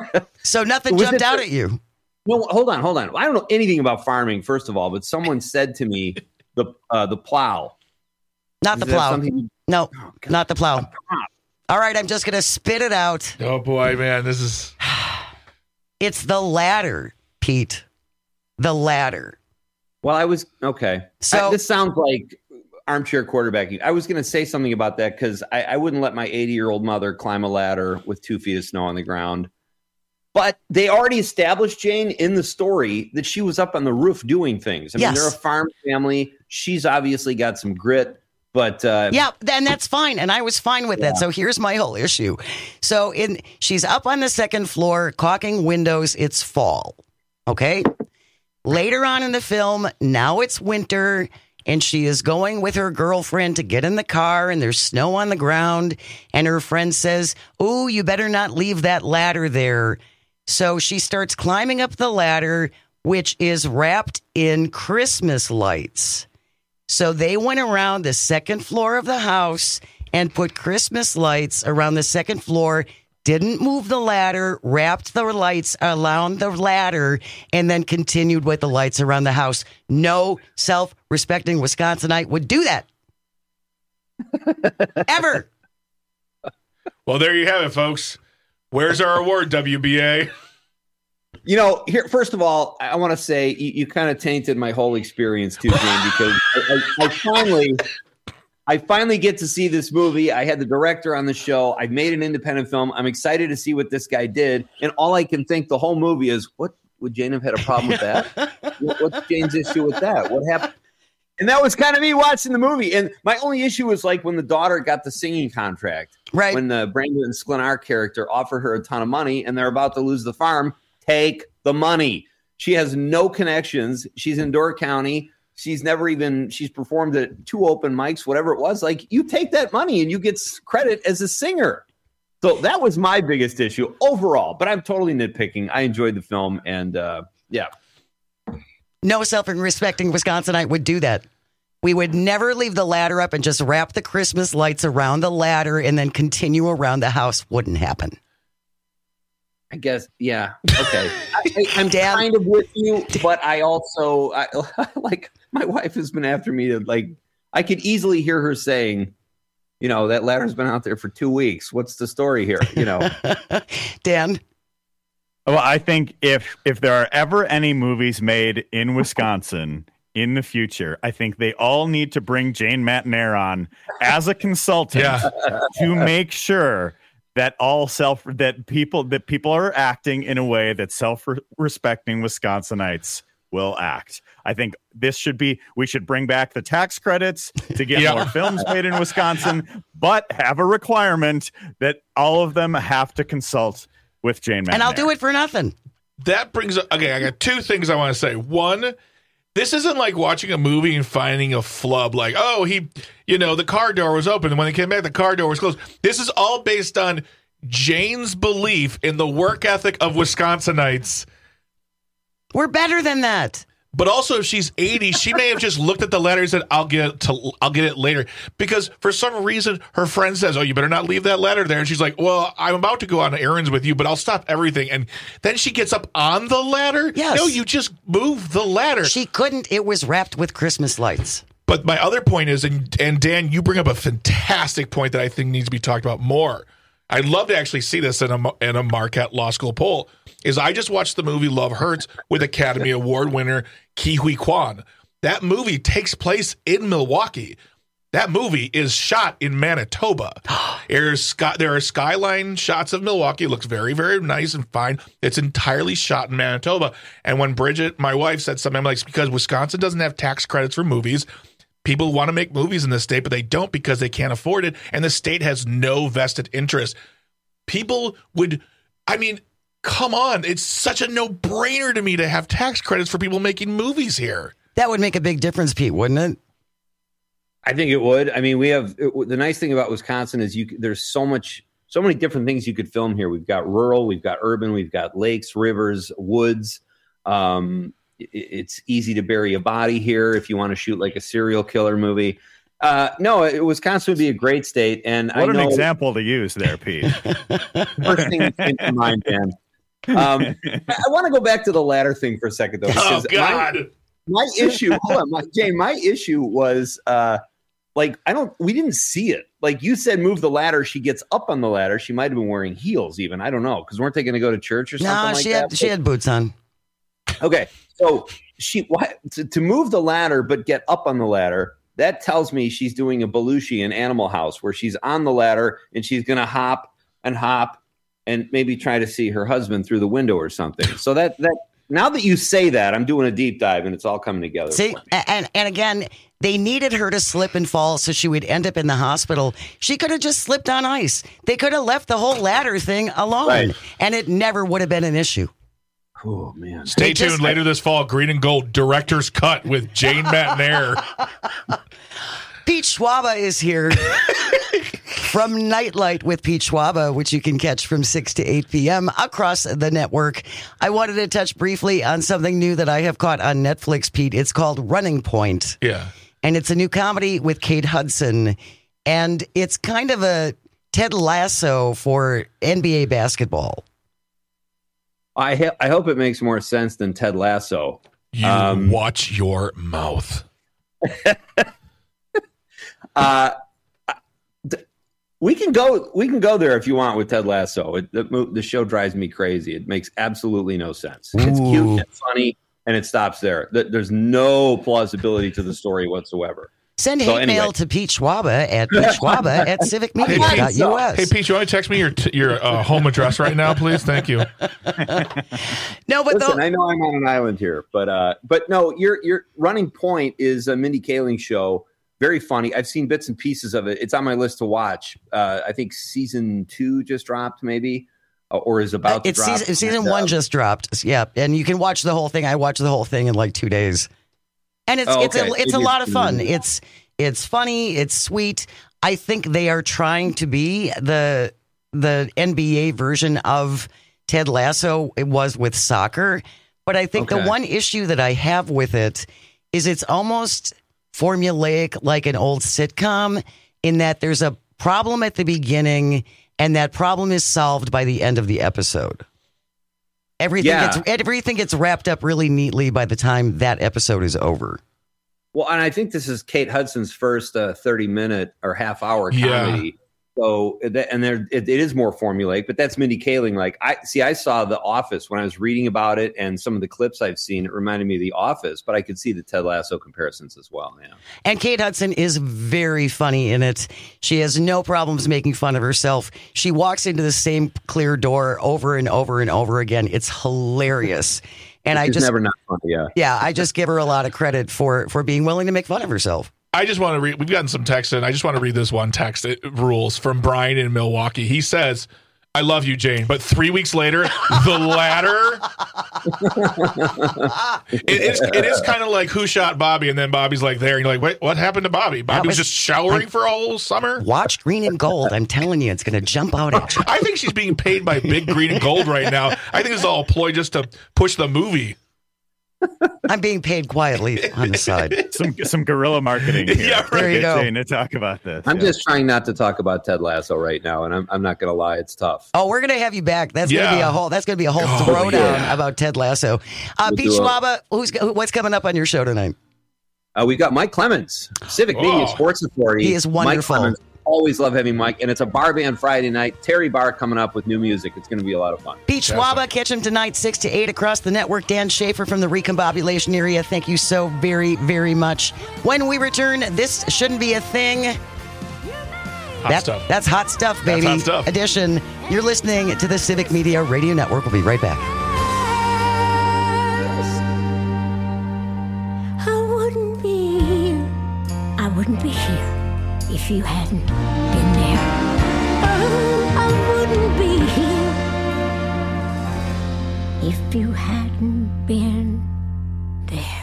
So nothing Was jumped it out the- at you. No, hold on, hold on. I don't know anything about farming, first of all, but someone said to me the uh, the plow. Not the Is that plow. something- No, not the plow. All right, I'm just going to spit it out. Oh, boy, man. This is. It's the ladder, Pete. The ladder. Well, I was okay. So I, this sounds like armchair quarterbacking. I was going to say something about that because I, I wouldn't let my eighty-year-old mother climb a ladder with two feet of snow on the ground. But they already established, Jane, in the story that she was up on the roof doing things. I mean, Yes. they're a farm family. She's obviously got some grit. But uh, yeah, then that's fine, and I was fine with Yeah. that. So here's my whole issue. So in she's up on the second floor, caulking windows. It's fall, okay. Later on in the film, now it's winter, and she is going with her girlfriend to get in the car, and there's snow on the ground, and her friend says, "Ooh, you better not leave that ladder there." So she starts climbing up the ladder, which is wrapped in Christmas lights. So they went around the second floor of the house and put Christmas lights around the second floor, didn't move the ladder, wrapped the lights around the ladder, and then continued with the lights around the house. No self-respecting Wisconsinite would do that. Ever. Well, there you have it, folks. Where's our award, W B A? You know, here, first of all, I want to say you, you kind of tainted my whole experience too, Jane, because I, I, I finally, I finally get to see this movie. I had the director on the show. I made an independent film. I'm excited to see what this guy did, and all I can think the whole movie is, what would Jane have had a problem with that? what, what's Jane's issue with that? What happened? And that was kind of me watching the movie. And my only issue was like when the daughter got the singing contract, right? When the Brandon Sklenar character offered her a ton of money, and they're about to lose the farm. Take the money. She has no connections. She's in Door County. She's never even, she's performed at two open mics, whatever it was. Like, you take that money and you get credit as a singer. So that was my biggest issue overall. But I'm totally nitpicking. I enjoyed the film. And uh, yeah. No self-respecting Wisconsinite would do that. We would never leave the ladder up and just wrap the Christmas lights around the ladder and then continue around the house. Wouldn't happen. I guess, yeah. Okay. I, I, I'm kind of with you, but I also, I, like, my wife has been after me to, like, I could easily hear her saying, you know, that ladder's been out there for two weeks. What's the story here? You know, Dan? Well, I think if if there are ever any movies made in Wisconsin in the future, I think they all need to bring Jane Matenaer on as a consultant Yeah. to make sure that all self that people that people are acting in a way that self-respecting Wisconsinites will act. I think this should be we should bring back the tax credits to get Yeah. more films made in Wisconsin, but have a requirement that all of them have to consult with Jane Matenaer. And I'll do it for nothing. That brings up, okay, I got two things I want to say. One, this isn't like watching a movie and finding a flub like, oh, he, you know, the car door was open. And when they came back, the car door was closed. This is all based on Jane's belief in the work ethic of Wisconsinites. We're better than that. But also, if she's eighty, she may have just looked at the letter and said, I'll get it to, I'll get it later. Because for some reason, her friend says, oh, you better not leave that letter there. And she's like, well, I'm about to go on errands with you, but I'll stop everything. And then she gets up on the ladder. Yes. No, you just move the ladder. She couldn't. It was wrapped with Christmas lights. But my other point is, and, and Dan, you bring up a fantastic point that I think needs to be talked about more. I'd love to actually see this in a, in a Marquette Law School poll, is I just watched the movie Love Hurts with Academy Award winner Ke Huy Quan. That movie takes place in Milwaukee. That movie is shot in Manitoba. There's sky, there are skyline shots of Milwaukee. It looks very, very nice and fine. It's entirely shot in Manitoba. And when Bridget, my wife, said something, I'm like, it's because Wisconsin doesn't have tax credits for movies. People want to make movies in this state, but they don't because they can't afford it. And the state has no vested interest. People would, I mean, come on. It's such a no-brainer to me to have tax credits for people making movies here. That would make a big difference, Pete, wouldn't it? I think it would. I mean, we have it, the nice thing about Wisconsin is you. There's so much, so many different things you could film here. We've got rural, we've got urban, we've got lakes, rivers, woods. Um, it, it's easy to bury a body here if you want to shoot like a serial killer movie. Uh, no, it, Wisconsin would be a great state. And what I know, an example to use there, Pete. First thing that came to mind, Dan. Um, I, I want to go back to the ladder thing for a second, though. Oh, God. My, my issue, hold on, my, Jane, my issue was uh, like, I don't, we didn't see it. Like you said, move the ladder. She gets up on the ladder. She might have been wearing heels even. I don't know. Because weren't they going to go to church or something No, like she that? had, she had boots on. Okay. So she, why, to, to move the ladder, but get up on the ladder. That tells me she's doing a Belushi in Animal House where she's on the ladder and she's going to hop and hop and maybe try to see her husband through the window or something. So that, that, now that you say that, I'm doing a deep dive and it's all coming together. See, and, and again, they needed her to slip and fall so she would end up in the hospital. She could have just slipped on ice. They could have left the whole ladder thing alone, right. And it never would have been an issue. Oh, man. Stay They tuned just- later this fall. Green and Gold Director's Cut with Jane Matnair. Pete Schwaba is here from Nightlight with Pete Schwaba, which you can catch from six to eight p.m. across the network. I wanted to touch briefly on something new that I have caught on Netflix, Pete. It's called Running Point. Yeah. And it's a new comedy with Kate Hudson. And it's kind of a Ted Lasso for N B A basketball. I, ha- I hope it makes more sense than Ted Lasso. You Um, watch your mouth. Uh, th- we can go. We can go there if you want with Ted Lasso. It, the, mo- the show drives me crazy. It makes absolutely no sense. It's Ooh. cute and funny, and it stops there. Th- There's no plausibility to the story whatsoever. Send So hate anyway. mail to Pete Schwaba at Pete Schwaba at civic media dot U S. Hey, Pete, you want to text me your t- your uh, home address right now, please? Thank you. No, but Listen, though, I know I'm on an island here, but uh, but no, your your Running Point is a Mindy Kaling show. Very funny. I've seen bits and pieces of it. It's on my list to watch. Uh, I think season two just dropped, maybe, uh, or is about to it's drop. season, season And, uh, one just dropped. Yeah, and you can watch the whole thing. I watched the whole thing in like two days, and it's Oh, it's okay. a, it's a Maybe lot of it's- fun. It's it's funny. It's sweet. I think they are trying to be the the N B A version of Ted Lasso. It was with soccer, but I think Okay. the one issue that I have with it is it's almost formulaic like an old sitcom in that there's a problem at the beginning and that problem is solved by the end of the episode. Everything Yeah. gets everything gets wrapped up really neatly by the time that episode is over. Well, and I think this is Kate Hudson's first uh, thirty minute or half hour Yeah. comedy. So, that- and there, it, it is more formulaic, but that's Mindy Kaling. Like, I see, I saw The Office when I was reading about it, and some of the clips I've seen, it reminded me of The Office, but I could see the Ted Lasso comparisons as well. Yeah. And Kate Hudson is very funny in it. She has no problems making fun of herself. She walks into the same clear door over and over and over again. It's hilarious. And I It's just never not funny. Yeah. yeah, I just give her a lot of credit for for being willing to make fun of herself. I just want to read. We've gotten some text in. I just want to read this one text. It rules from Brian in Milwaukee. He says, "I love you, Jane," but three weeks later, the ladder. it is. It is kind of like who shot Bobby, and then Bobby's like there, and you're like, "Wait, what happened to Bobby? Bobby was, was- just showering I- for a whole summer." Watch Green and Gold. I'm telling you, it's going to jump out at you. I think she's being paid by Big Green and Gold right now. I think this is all a ploy just to push the movie. I'm being paid quietly on the side. Some some guerrilla marketing here. Yeah, right. There you Get go. Jane to talk about this. I'm yeah. just trying not to talk about Ted Lasso right now, and I'm, I'm not going to lie, it's tough. Oh, we're gonna have you back. That's gonna be Yeah. a whole. That's gonna be a whole Oh, throwdown yeah. about Ted Lasso. Uh, We'll Pete do it. Schwaba, who's who- what's coming up on your show tonight? Uh, we've got Mike Clemens, Civic Oh. Media Sports Authority. He is wonderful. Mike Clemens, always love having Mike, and it's a bar band Friday night. Terry Barr coming up with new music. It's going to be a lot of fun. Pete Schwaba, catch him tonight, six to eight across the network. Dan Schaefer from the Recombobulation area. Thank you so very, very much. When we return, this shouldn't be a thing. Hot That- stuff. That's hot stuff, That's baby. hot stuff. Edition. You're listening to the Civic Media Radio Network. We'll be right back. I wouldn't be here. I wouldn't be here if you hadn't been there. Oh, I wouldn't be here if you hadn't been there.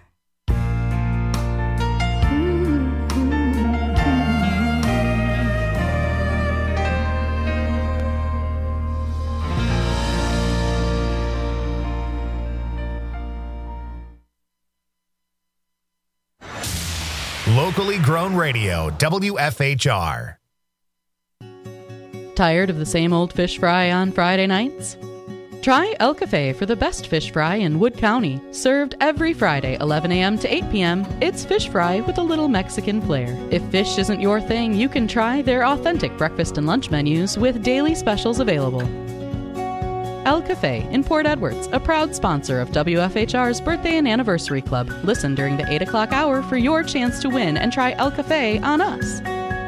Locally grown radio, W F H R. Tired of the same old fish fry on Friday nights? Try El Cafe for the best fish fry in Wood County. Served every Friday, eleven a.m. to eight p.m., it's fish fry with a little Mexican flair. If fish isn't your thing, you can try their authentic breakfast and lunch menus with daily specials available. El Cafe in Port Edwards, a proud sponsor of W F H R's Birthday and Anniversary Club. Listen during the eight o'clock hour for your chance to win and try El Cafe on us.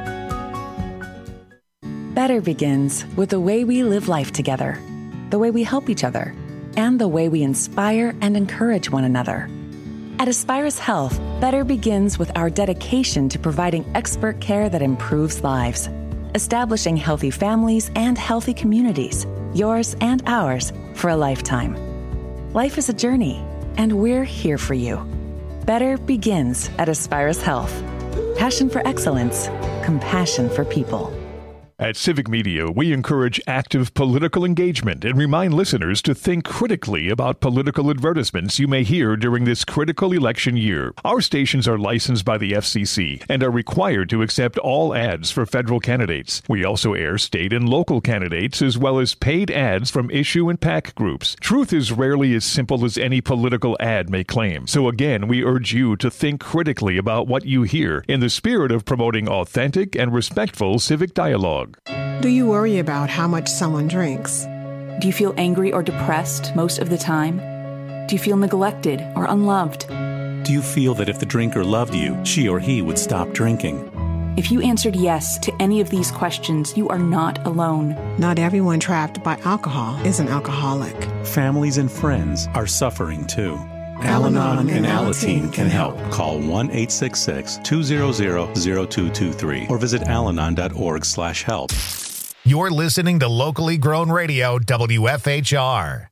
Better begins with the way we live life together, the way we help each other, and the way we inspire and encourage one another. At Aspirus Health, better begins with our dedication to providing expert care that improves lives, establishing healthy families and healthy communities, yours and ours, for a lifetime. Life is a journey, and we're here for you. Better begins at Aspirus Health. Passion for excellence, compassion for people. At Civic Media, we encourage active political engagement and remind listeners to think critically about political advertisements you may hear during this critical election year. Our stations are licensed by the F C C and are required to accept all ads for federal candidates. We also air state and local candidates as well as paid ads from issue and PAC groups. Truth is rarely as simple as any political ad may claim. So again, we urge you to think critically about what you hear in the spirit of promoting authentic and respectful civic dialogue. Do you worry about how much someone drinks? Do you feel angry or depressed most of the time? Do you feel neglected or unloved? Do you feel that if the drinker loved you, she or he would stop drinking? If you answered yes to any of these questions, you are not alone. Not everyone trapped by alcohol is an alcoholic. Families and friends are suffering too. Al-Anon and Alateen can help. Call one eight six six, two zero zero, zero two two three or visit alanon dot org slash help. You're listening to locally grown radio, W F H R.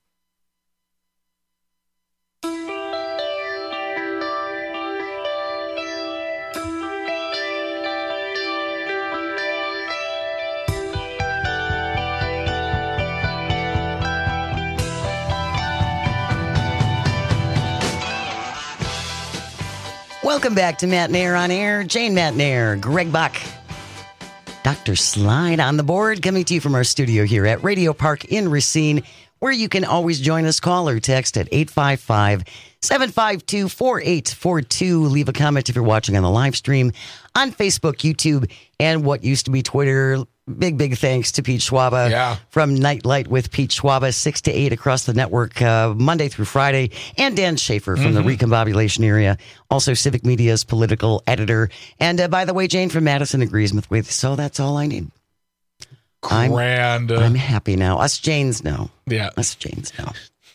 Welcome back to Matt Nair on Air. Jane Matt Nair, Greg Buck, Doctor Slide on the board, coming to you from our studio here at Radio Park in Racine, where you can always join us. Call or text at eight five five, seven five two, four eight four two. Leave a comment if you're watching on the live stream on Facebook, YouTube, and what used to be Twitter. Big, big thanks to Pete Schwaba yeah. from Nightlight with Pete Schwaba, six to eight across the network, uh, Monday through Friday, and Dan Schaefer from mm-hmm. the Recombobulation area, also Civic Media's political editor. And uh, by the way, Jane from Madison agrees with me, so that's all I need. Grand. I'm, I'm happy now. Us Janes know. Yeah. Us Janes know.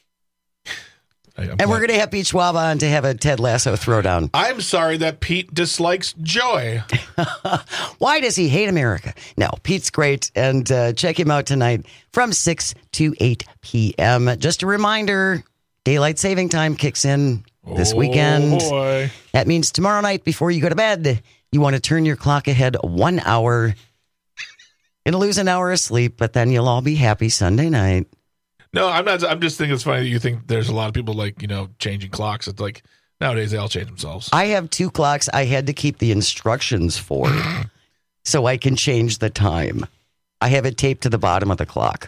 I, and we're going to have Pete Schwab on to have a Ted Lasso throwdown. I'm sorry that Pete dislikes joy. Why does he hate America? No, Pete's great, and uh, check him out tonight from six to eight p.m. Just a reminder, daylight saving time kicks in this oh, weekend. Boy. That means tomorrow night before you go to bed, you want to turn your clock ahead one hour. It'll lose an hour of sleep, but then you'll all be happy Sunday night. No, I'm not. I'm just thinking it's funny that you think there's a lot of people like, you know, changing clocks. It's like nowadays they all change themselves. I have two clocks I had to keep the instructions for so I can change the time. I have it taped to the bottom of the clock.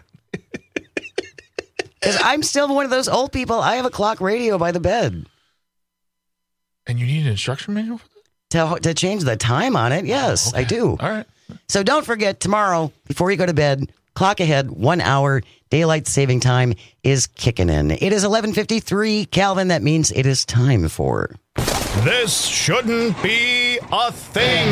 Because I'm still one of those old people. I have a clock radio by the bed. And you need an instruction manual for that? To, to change the time on it, yes, oh, okay. I do. All right. So don't forget, tomorrow, before you go to bed, clock ahead, one hour, daylight saving time is kicking in. It is eleven fifty-three, Calvin. That means it is time for... This shouldn't be a thing.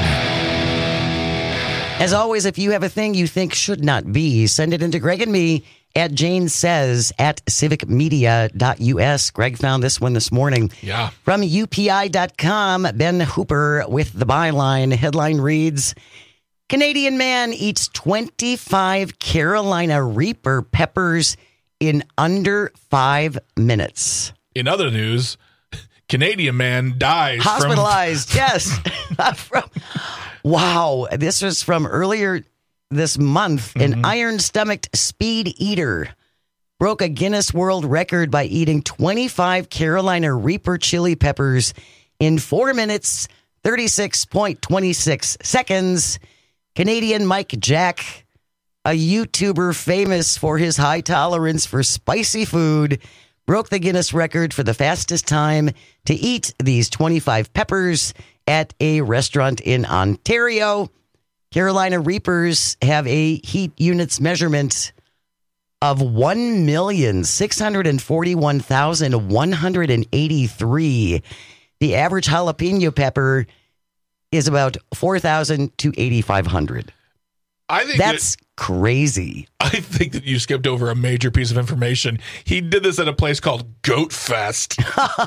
As always, if you have a thing you think should not be, send it into Greg and me at Jane Says at civic media dot u s. Greg found this one this morning. Yeah. From U P I dot com, Ben Hooper with the byline. Headline reads... Canadian man eats twenty-five Carolina Reaper peppers in under five minutes. In other news, Canadian man dies. Hospitalized, from... yes. from... Wow. This was from earlier this month. Mm-hmm. An iron-stomached speed eater broke a Guinness World Record by eating twenty-five Carolina Reaper chili peppers in four minutes, thirty-six point two six seconds. Canadian Mike Jack a YouTuber famous for his high tolerance for spicy food, broke the Guinness record for the fastest time to eat these twenty-five peppers at a restaurant in Ontario. Carolina Reapers have a heat units measurement of one million six hundred forty-one thousand one hundred eighty-three. The average jalapeno pepper is about four thousand to eighty-five hundred. I think that's that, crazy. I think that you skipped over a major piece of information. He did this at a place called Goat Fest.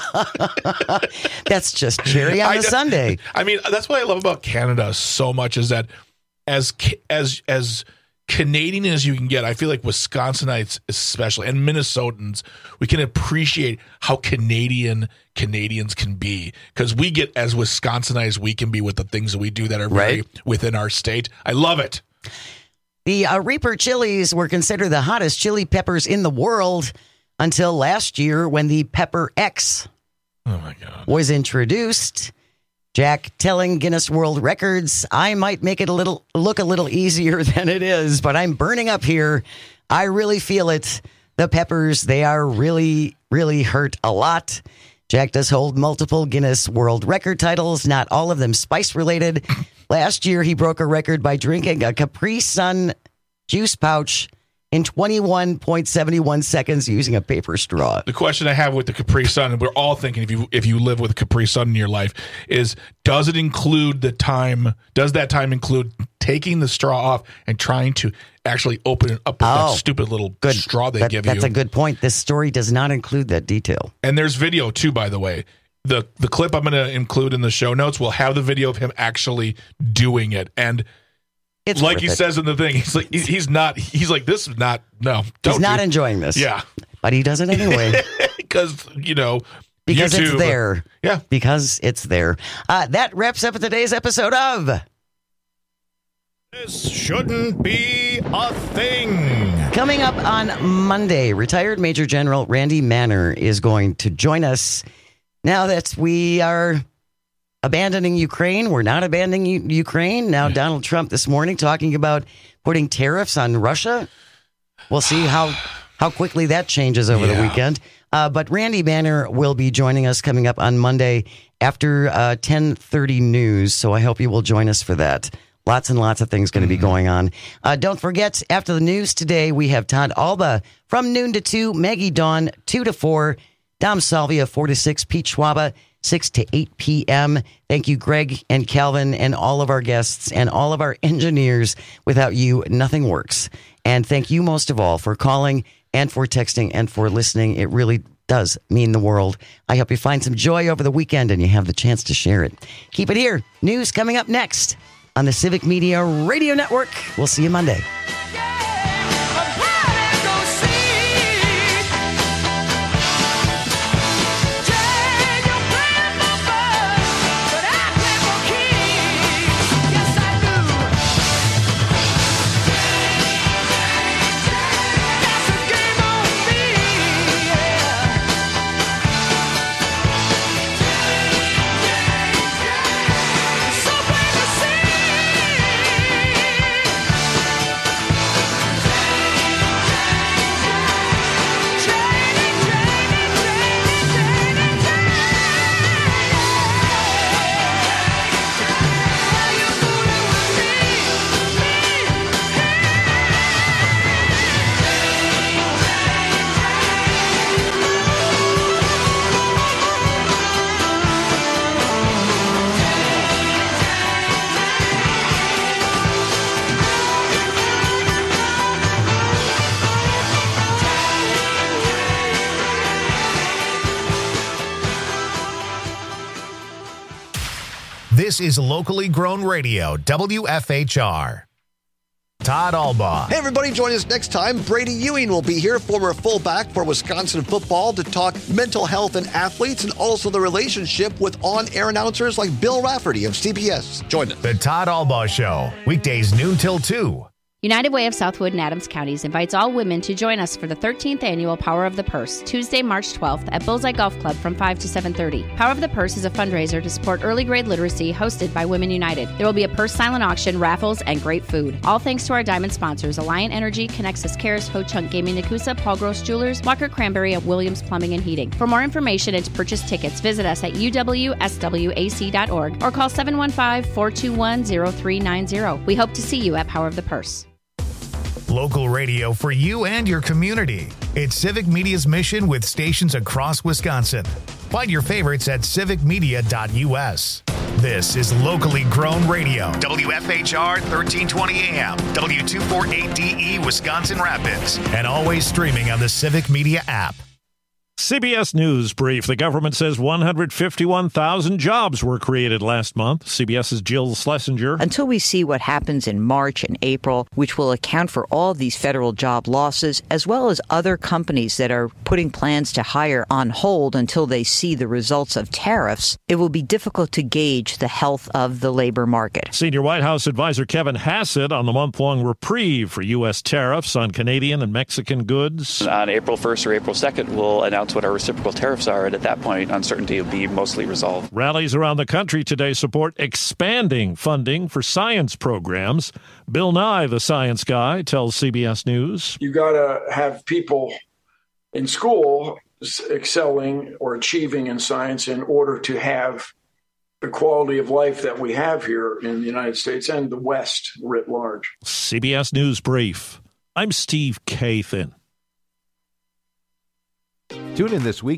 That's just cherry on the sundae. I mean, that's what I love about Canada so much is that as as as Canadian as you can get, I feel like Wisconsinites especially and Minnesotans, we can appreciate how Canadian Canadians can be because we get as Wisconsinites we can be with the things that we do that are very right. within our state. I love it. The uh, Reaper chilies were considered the hottest chili peppers in the world until last year when the Pepper X oh my God. was introduced. Jack telling Guinness World Records, I might make it a little look a little easier than it is, but I'm burning up here. I really feel it. The peppers, they are really, really hurt a lot. Jack does hold multiple Guinness World Record titles, not all of them spice related. Last year, he broke a record by drinking a Capri Sun juice pouch in twenty-one point seven one seconds using a paper straw. The question I have with the Capri Sun, and we're all thinking if you if you live with a Capri Sun in your life, is does it include the time, does that time include taking the straw off and trying to actually open it up with oh, that stupid little good. straw they that, give that's you? That's a good point. This story does not include that detail. And there's video too, by the way. The the clip I'm going to include in the show notes will have the video of him actually doing it. And it's like he it. says in the thing, he's like, he's not, he's like, this is not, no. Don't he's not do. enjoying this. Yeah. But he does it anyway. Because, you know, because YouTube, it's there. Yeah. Because it's there. Uh, that wraps up today's episode of This Shouldn't Be a Thing. Coming up on Monday, retired Major General Randy Manner is going to join us. Now that we are abandoning Ukraine, we're not abandoning U- Ukraine. Now Donald Trump this morning talking about putting tariffs on Russia. We'll see how, how quickly that changes over yeah. the weekend. Uh, but Randy Manner will be joining us coming up on Monday after uh, ten thirty news. So I hope you will join us for that. Lots and lots of things going to be going on. Uh, don't forget, after the news today, we have Todd Alba from noon to two, Maggie Dawn two to four, Dom Salvia four to six, Pete Schwaba six to eight p.m. Thank you, Greg and Calvin and all of our guests and all of our engineers. Without you, nothing works. And thank you most of all for calling and for texting and for listening. It really does mean the world. I hope you find some joy over the weekend and you have the chance to share it. Keep it here. News coming up next on the Civic Media Radio Network. We'll see you Monday. This is locally grown radio, W F H R. Todd Alba. Hey, everybody, join us next time. Brady Ewing will be here, former fullback for Wisconsin football, to talk mental health and athletes and also the relationship with on-air announcers like Bill Rafferty of C B S. Join us. The Todd Alba Show, weekdays noon till two United Way of Southwood and Adams Counties invites all women to join us for the thirteenth annual Power of the Purse, Tuesday, March twelfth at Bullseye Golf Club from five to seven thirty. Power of the Purse is a fundraiser to support early grade literacy hosted by Women United. There will be a purse silent auction, raffles, and great food. All thanks to our diamond sponsors, Alliant Energy, Connexus Cares, Ho Chunk Gaming Nakusa, Paul Gross Jewelers, Walker Cranberry, and Williams Plumbing and Heating. For more information and to purchase tickets, visit us at u w s w a c dot org or call seven one five, four two one, zero three nine zero. We hope to see you at Power of the Purse. Local radio for you and your community. It's Civic Media's mission with stations across Wisconsin. Find your favorites at civic media dot u s. This is locally grown radio. W F H R thirteen twenty A M, W two forty-eight D E Wisconsin Rapids, and always streaming on the Civic Media app. C B S News Brief. The government says one hundred fifty-one thousand jobs were created last month. CBS's Jill Schlesinger. Until we see what happens in March and April, which will account for all of these federal job losses, as well as other companies that are putting plans to hire on hold until they see the results of tariffs, it will be difficult to gauge the health of the labor market. Senior White House advisor Kevin Hassett on the month-long reprieve for U S tariffs on Canadian and Mexican goods. On April first or April second, we'll announce what our reciprocal tariffs are, and at that point, uncertainty will be mostly resolved. Rallies around the country today support expanding funding for science programs. Bill Nye, the science guy, tells C B S News. You got to have people in school excelling or achieving in science in order to have the quality of life that we have here in the United States and the West writ large. C B S News Brief. I'm Steve Kathan. Tune in this week